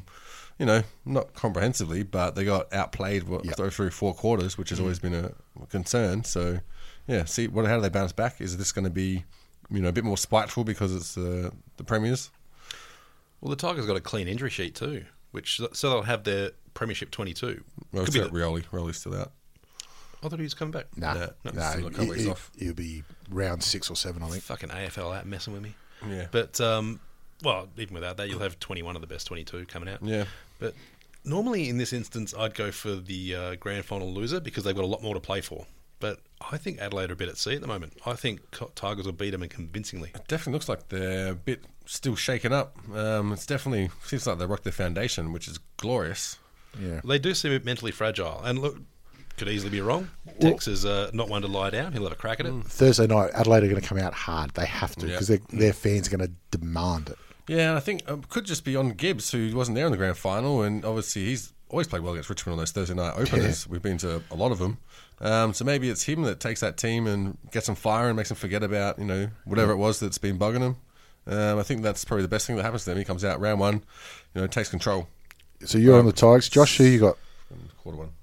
not comprehensively, but they got outplayed through 4 quarters, which has always been a concern. So, yeah, see how do they bounce back? Is this going to be, a bit more spiteful because it's the Premiers?
Well, the Tigers got a clean injury sheet too, so they'll have their Premiership 22.
Well,
Could
it's
be
got Rioli. Rioli's still out.
I thought he was coming back.
No,
still got a couple weeks off.
He'll be round 6 or 7, I think.
Fucking AFL out messing with me.
Yeah.
But, even without that, you'll have 21 of the best 22 coming out.
Yeah.
But normally in this instance, I'd go for the grand final loser because they've got a lot more to play for. But I think Adelaide are a bit at sea at the moment. I think Tigers will beat them convincingly.
It definitely looks like they're a bit still shaken up. It's definitely seems like they rocked their foundation, which is glorious.
Yeah.
They do seem mentally fragile. And look, could easily be wrong. Tex is not one to lie down. He'll have a crack at it.
Thursday night, Adelaide are going to come out hard. They have to because their fans are going to demand it.
Yeah, and I think it could just be on Gibbs, who wasn't there in the grand final, and obviously he's always played well against Richmond on those Thursday night openers. Yeah. We've been to a lot of them. So maybe it's him that takes that team and gets them fire and makes them forget about, whatever it was that's been bugging them. I think that's probably the best thing that happens to them. He comes out round 1, takes control.
So you're on the Tigers. Josh, who you got?
Quarter 1.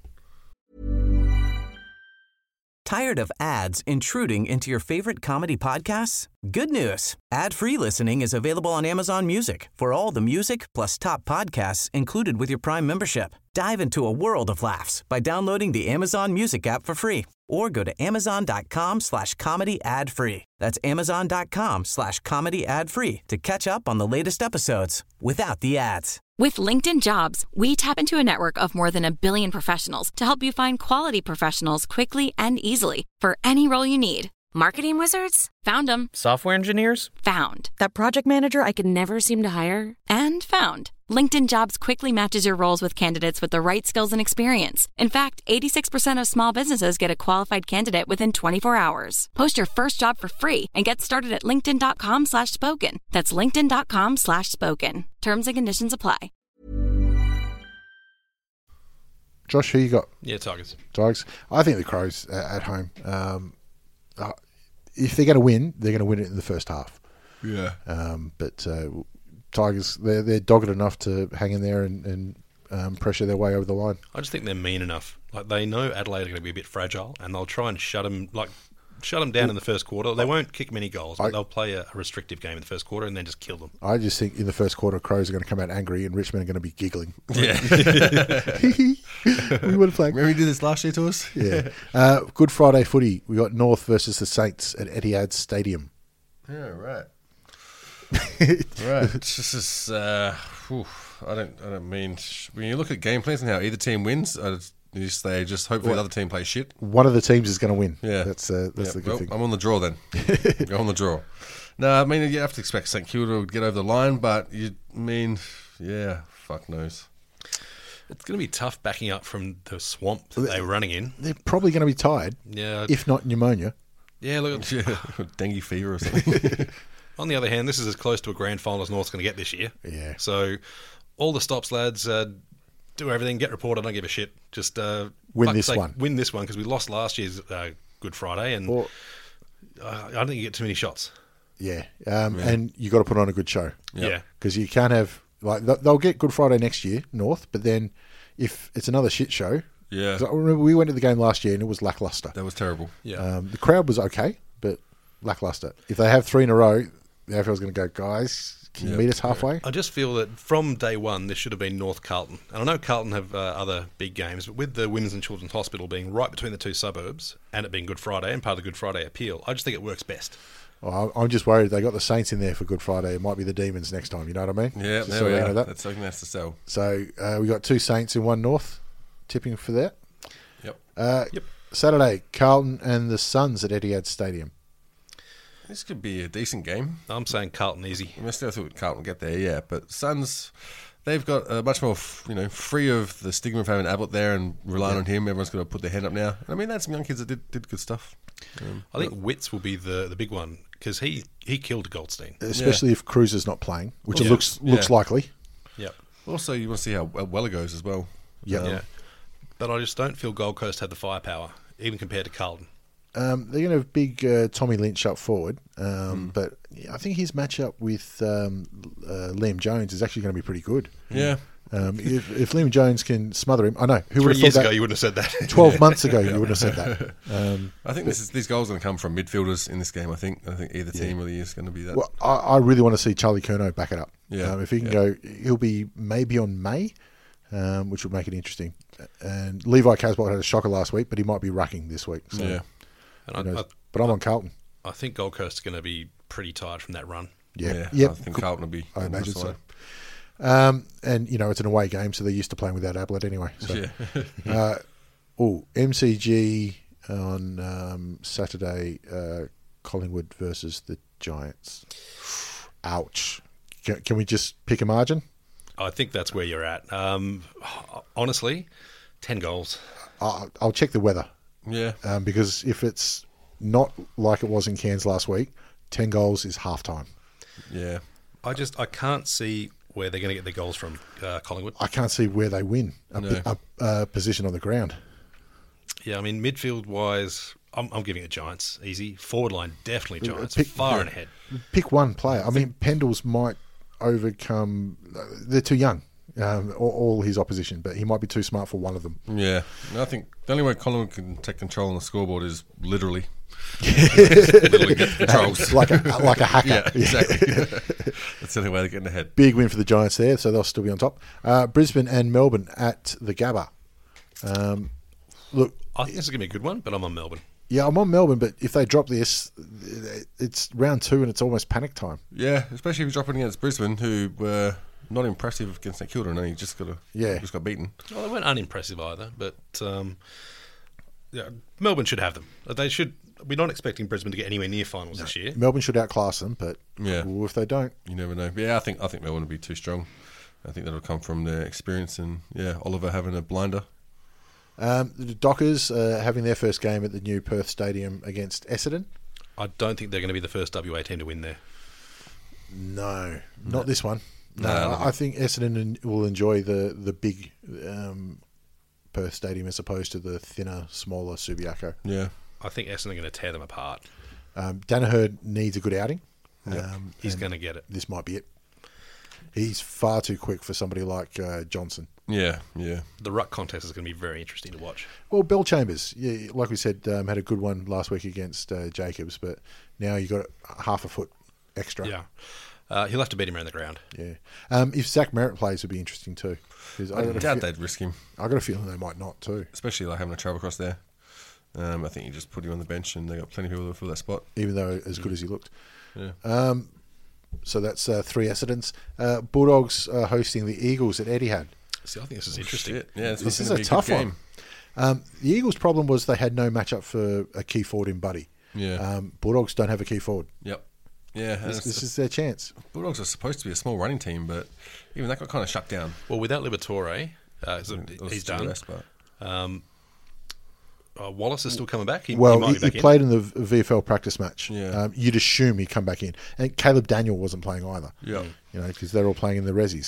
Tired of ads intruding into your favorite comedy podcasts? Good news. Ad-free listening is available on Amazon Music for all the music plus top podcasts included with your Prime membership. Dive into a world of laughs by downloading the Amazon Music app for free or go to amazon.com/comedy ad-free. That's amazon.com/comedy ad-free to catch up on the latest episodes without the ads.
With LinkedIn Jobs, we tap into a network of more than 1 billion professionals to help you find quality professionals quickly and easily for any role you need. Marketing wizards? Found them.
Software engineers?
Found.
That project manager I could never seem to hire?
And found. LinkedIn Jobs quickly matches your roles with candidates with the right skills and experience. In fact, 86% of small businesses get a qualified candidate within 24 hours. Post your first job for free and get started at linkedin.com/spoken. That's linkedin.com/spoken. Terms and conditions apply.
Josh, who you got?
Yeah, Tigers.
Tigers. I think the Crows at home. If they're going to win, they're going to win it in the first half.
Yeah.
But Tigers, they're dogged enough to hang in there and pressure their way over the line.
I just think they're mean enough. Like, they know Adelaide are going to be a bit fragile, and they'll try and shut them down in the first quarter. They won't kick many goals, but they'll play a restrictive game in the first quarter and then just kill them.
I just think in the first quarter, Crows are going to come out angry and Richmond are going to be giggling.
Yeah.
We would have played.
Remember he did this last year to us?
Yeah. Good Friday footy. We got North versus the Saints at Etihad Stadium.
Yeah, right. Right. This is, I don't mean, when you look at game plans and how either team wins, they just hopefully the other team plays shit.
One of the teams is going to win.
Yeah.
That's the good thing.
I'm on the draw then. Go on the draw. No, I mean, you have to expect St Kilda to get over the line, but fuck knows.
It's going to be tough backing up from the swamp that they were running in.
They're probably going to be tired.
Yeah.
If not pneumonia.
Yeah, look.
Dengue fever or something.
On the other hand, this is as close to a grand final as North's going to get this year.
Yeah.
So, all the stops, lads, do everything, get reported, don't give a shit. Just
win this one.
Win this one, because we lost last year's Good Friday, and I don't think you get too many shots.
Yeah. And you got to put on a good show.
Yeah.
Because you can't have, they'll get Good Friday next year, North, but then if it's another shit show.
Yeah.
I remember we went to the game last year and it was lackluster.
That was terrible.
Yeah.
The crowd was okay, but lackluster. If they have 3 in a row, the AFL's going to go, guys, can you meet us halfway?
I just feel that from day one, this should have been North Carlton. And I know Carlton have other big games, but with the Women's and Children's Hospital being right between the two suburbs and it being Good Friday and part of the Good Friday appeal, I just think it works best.
Well, I'm just worried they got the Saints in there for Good Friday. It might be the Demons next time, you know what I mean?
Yeah,
Just
there
so
we
you know
are.
that.
That's something that's to sell.
So we got 2 Saints and 1 North. Tipping for that.
Yep.
Saturday, Carlton and the Suns at Etihad Stadium.
This could be a decent game.
I'm saying Carlton easy.
I mean, I still thought Carlton get there, yeah. But Suns, they've got much more, free of the stigma of having Ablett there and relying on him. Everyone's got to put their hand up now. I mean, they had some young kids that did good stuff.
I think Witts will be the big one because he killed Goldstein.
Especially if Cruiser's not playing, which
Yeah.
looks likely.
Yep.
Also, you want to see how well it goes as well.
Yeah.
But I just don't feel Gold Coast had the firepower, even compared to Carlton.
They're going to have big Tommy Lynch up forward, but I think his matchup with Liam Jones is actually going to be pretty good.
Yeah.
If Liam Jones can smother him, I know. Who
3
would have
years
thought
ago,
that?
you wouldn't have said that.
12 months ago, you wouldn't have said that.
I think these goals are going to come from midfielders in this game. I think either team really is going to be that.
Well, I really want to see Charlie Curnow back it up.
Yeah.
If he can go, he'll be maybe on May, which would make it interesting. And Levi Casbolt had a shocker last week, but he might be rucking this week. So,
Yeah.
And
but I'm on Carlton.
I think Gold Coast is going to be pretty tired from that run.
Yeah.
I think Carlton will be.
I imagine so.
side.
And, it's an away game, so they're used to playing without Ablett anyway. So.
Yeah.
MCG on Saturday, Collingwood versus the Giants. Ouch. Can we just pick a margin?
I think that's where you're at. Honestly, 10 goals.
I'll check the weather.
Yeah.
Because if it's not like it was in Cairns last week, 10 goals is half time.
Yeah.
I can't see where they're going to get their goals from, Collingwood.
I can't see where they win a position on the ground.
Yeah, I mean, midfield-wise, I'm giving it Giants, easy. Forward line, definitely Giants, far and ahead.
Pick one player. I mean, Pendles might overcome... They're too young, all his opposition, but he might be too smart for one of them.
Yeah. No, I think the only way Collingwood can take control on the scoreboard is literally get the controls.
like a hacker.
Yeah, exactly. That's the only way they're getting ahead.
Big win for the Giants there, so they'll still be on top. Brisbane and Melbourne at the Gabba. Look,
I think this is going to be a good one, but I'm on Melbourne.
yeah, I'm on Melbourne, but if they drop this, it's round 2 and it's almost panic time.
Yeah, especially if you're dropping against Brisbane, who were not impressive against St Kilda, and then he just got beaten.
Well, they weren't unimpressive either, but Melbourne should have them. They should. We're not expecting Brisbane to get anywhere near finals this year.
Melbourne should outclass them, but if they don't,
You never know. Yeah, I think Melbourne will be too strong. I think that'll come from their experience and Oliver having a blinder.
the Dockers having their first game at the new Perth Stadium against Essendon.
I don't think they're going to be the first WA team to win there.
No, not this one. No,
No.
I think Essendon will enjoy the big Perth Stadium as opposed to the thinner, smaller Subiaco.
Yeah.
I think Essendon are going to tear them apart.
Danaher needs a good outing.
He's going to get it.
This might be it. He's far too quick for somebody like Johnson.
Yeah.
The ruck contest is going to be very interesting to watch.
Well, Bell Chambers, like we said, had a good one last week against Jacobs, but now you got half a foot extra.
Yeah. He'll have to beat him around the ground.
Yeah. If Zach Merritt plays, would be interesting too. 'Cause
I doubt they'd risk him,
I got a feeling they might not too.
especially like having to travel across there. I think you just put him on the bench and they got plenty of people to fill that spot.
Even though as good as he looked.
Yeah.
So that's 3 Essendons. Bulldogs hosting the Eagles at Etihad.
See, I think this is interesting.
Shit. Yeah,
This is
gonna
a
be good
tough
game.
one. The Eagles' problem was they had no matchup for a key forward in Buddy.
Yeah.
Bulldogs don't have a key forward.
Yep. Yeah. and
This is their chance.
Bulldogs are supposed to be a small running team, but even that got kind of shut down.
Well, without Liberatore,
It was
he's
to the
done.
rest, but
Wallace is still coming back. He
Well,
might be
he
back in.
played in the VFL practice match.
Yeah.
You'd assume he'd come back in. And Caleb Daniel wasn't playing either.
Yeah.
Because they're all playing in the resis.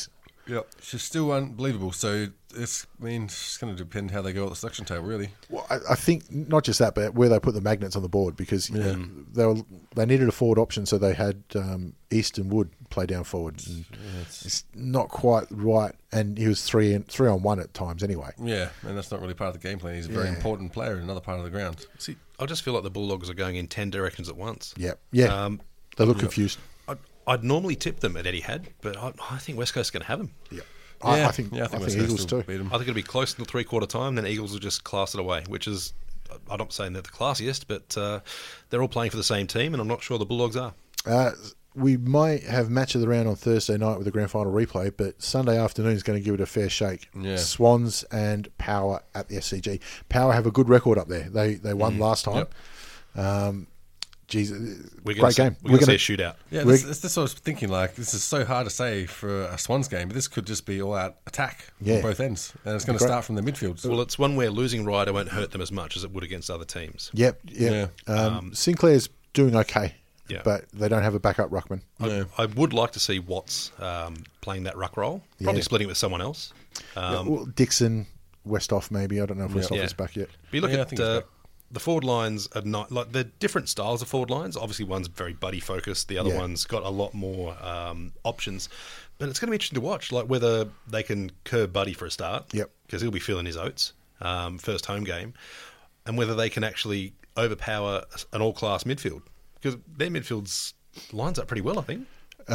Yep, she's still unbelievable. So it's going to depend how they go at the selection table, really.
Well, I think not just that, but where they put the magnets on the board, because you know, they needed a forward option, so they had Easton Wood play down forward. And it's not quite right, and he was 3-on-1 at times anyway.
Yeah, and that's not really part of the game plan. He's a very important player in another part of the ground.
See, I just feel like the Bulldogs are going in 10 directions at once.
Yeah. They look confused.
I'd normally tip them at Etihad, but I think West Coast is going to have them.
Yeah.
Yeah,
I think
West Coast
Eagles
will
too.
beat 'em.
I think it'll be close until three-quarter time, then Eagles will just class it away, which is, I'm not saying they're the classiest, but they're all playing for the same team, and I'm not sure the Bulldogs are.
We might have match of the round on Thursday night with the grand final replay, but Sunday afternoon is going to give it a fair shake.
Yeah.
Swans and Power at the SCG. Power have a good record up there. They won last time.
Yep.
Great game.
We're going to see a shootout.
Yeah, this what I was thinking. Like, this is so hard to say for a Swans game, but this could just be all-out attack on both ends, and it's going to start from the midfield.
Well, it's one where losing Ryder won't hurt them as much as it would against other teams.
Yep. Sinclair's doing okay,
Yeah.
but they don't have a backup ruckman.
I would like to see Watts playing that ruck role, probably splitting it with someone else.
Dixon, Westhoff maybe. I don't know if Westhoff is back yet.
But you look
I
at
think he's back.
the forward lines are not like they're different styles of forward lines. Obviously, one's very buddy focused. The other one's got a lot more options. But it's going to be interesting to watch, like whether they can curb Buddy for a start.
Yep.
Because he'll be feeling his oats first home game, and whether they can actually overpower an all-class midfield, because their midfield's lines up pretty well, I think.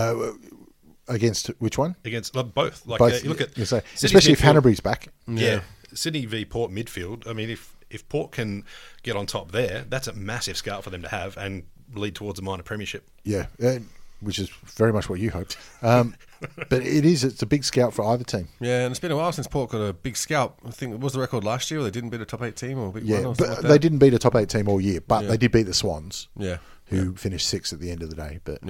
Against which one?
Against both. Like
Both,
you look at
you say,
Sydney's
especially if
midfield-
Hannebery's back.
Yeah. Sydney v Port midfield. I mean, if Port can get on top there, that's a massive scout for them to have and lead towards a minor premiership.
Yeah, which is very much what you hoped. But it's a big scout for either team.
Yeah, and it's been a while since Port got a big scalp. I think it was the record last year where they didn't beat a top 8 team or a big one or something
but
like that.
they didn't beat a top 8 team all year, but they did beat the Swans, who finished 6th at the end of the day. But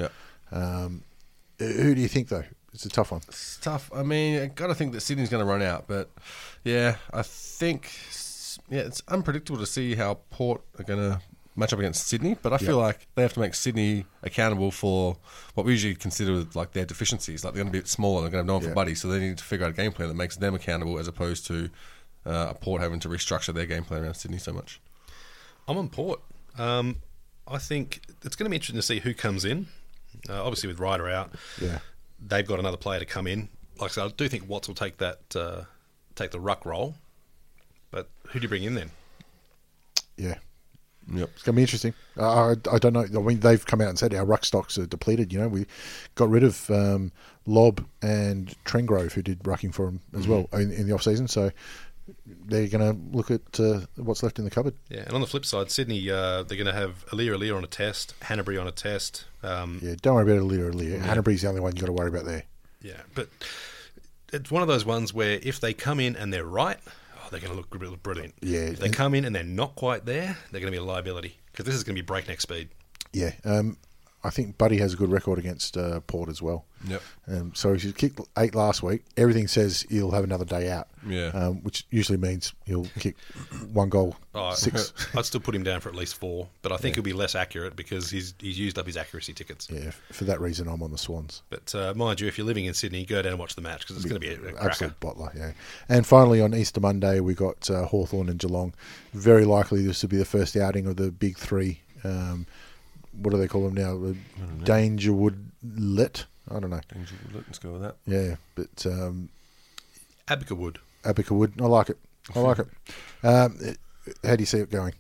who do you think, though? It's a tough one.
It's tough. I mean, I got to think that Sydney's going to run out, but I think it's unpredictable to see how Port are going to match up against Sydney, but I feel like they have to make Sydney accountable for what we usually consider like their deficiencies. Like they're going to be smaller, they're going to have no one for Buddy, so they need to figure out a game plan that makes them accountable as opposed to Port having to restructure their game plan around Sydney so much.
I'm on Port. I think it's going to be interesting to see who comes in. Obviously, with Ryder out, they've got another player to come in. Like I said, I do think Watts will take the ruck role. But who do you bring in then?
Yeah.
Yep.
It's going to be interesting. I don't know. I mean, they've come out and said our ruck stocks are depleted. You know, we got rid of Lobb and Trengrove, who did rucking for them as well in the off-season. So they're going to look at what's left in the cupboard.
Yeah, and on the flip side, Sydney, they're going to have Alir on a test, Hannebery on a test.
Don't worry about Alir. Hannebery's the only one you've got to worry about there.
Yeah, but it's one of those ones where if they come in and they're right, they're going to look brilliant.
Yeah.
If they come in and they're not quite there, they're going to be a liability because this is going to be breakneck speed.
Yeah. I think Buddy has a good record against Port as well.
Yep.
So he kicked 8 last week. Everything says he'll have another day out.
Yeah.
Which usually means he'll kick 1 goal, 6.
I'd still put him down for at least 4, but I think he'll be less accurate because he's used up his accuracy tickets.
Yeah, for that reason, I'm on the Swans.
But mind you, if you're living in Sydney, go down and watch the match because it's going to be a cracker.
Absolute bottler, yeah. And finally, on Easter Monday, we got Hawthorn and Geelong. Very likely this will be the first outing of the big 3. What do they call them now? Dangerwood-Let? I don't know.
Dangerwood-Let, let's go with that.
Yeah, but
Abbotswood.
I like it. How do you see it going?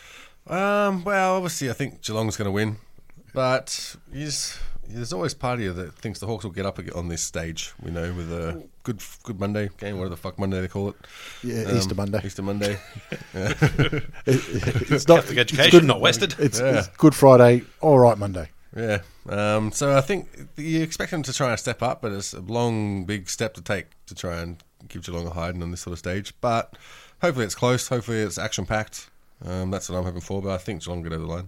Well, obviously, I think Geelong's going to win, but there's always part of you that thinks the Hawks will get up on this stage. We know with a good Monday game, whatever the fuck Monday they call it.
Yeah, Easter Monday.
Easter Monday.
It's not
Catholic education, not Wested.
It's Good Friday. All right, Monday.
Yeah. So I think you expect them to try and step up, but it's a long, big step to take to try and give Geelong a hiding on this sort of stage. But hopefully it's close. Hopefully it's action-packed. That's what I'm hoping for, but I think Geelong will get over the line.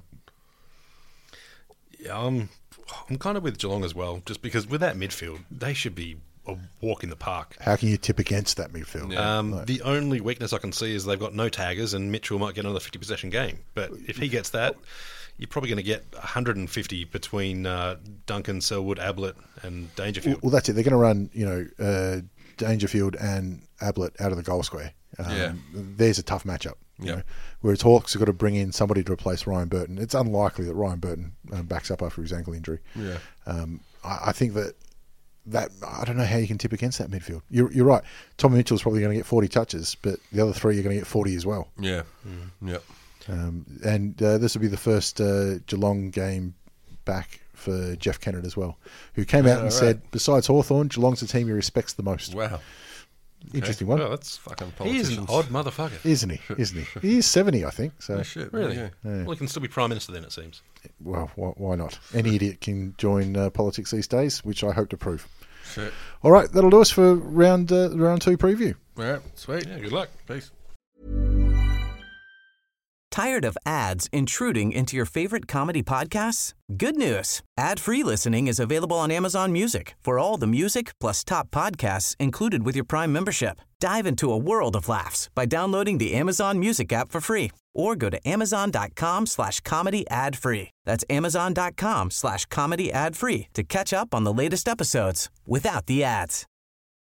Yeah, I'm kind of with Geelong as well, just because with that midfield, they should be a walk in the park.
How can you tip against that midfield?
The only weakness I can see is they've got no taggers, and Mitchell might get another 50 possession game. But if he gets that, you're probably going to get 150 between Duncan, Selwood, Ablett, and Dangerfield.
Well, that's it. They're going to run, Dangerfield and Ablett out of the goal square. There's a tough matchup. You know, whereas Hawks have got to bring in somebody to replace Ryan Burton. It's unlikely that Ryan Burton backs up after his ankle injury. Yeah, I think that I don't know how you can tip against that midfield. You're right. Tommy Mitchell's probably going to get 40 touches, but the other three are going to get 40 as well.
Yeah, yep.
And this will be the first Geelong game back for Jeff Kennett as well, who came out and said, besides Hawthorn, Geelong's the team he respects the most.
Wow.
Interesting one.
Well, that's
fucking
he is
politicians.
an odd motherfucker.
Isn't he? He is 70, I think. So.
Oh, shit.
Really?
Yeah.
Well, he can still be Prime Minister then, it seems.
Well, why not? Any idiot can join politics these days, which I hope to prove.
Shit.
All right, that'll do us for round 2 preview.
All right, sweet.
Yeah, good luck.
Peace.
Tired of ads intruding into your favorite comedy podcasts? Good news. Ad-free listening is available on Amazon Music for all the music plus top podcasts included with your Prime membership. Dive into a world of laughs by downloading the Amazon Music app for free or go to amazon.com/comedy ad-free. That's amazon.com/comedy ad-free to catch up on the latest episodes without the ads.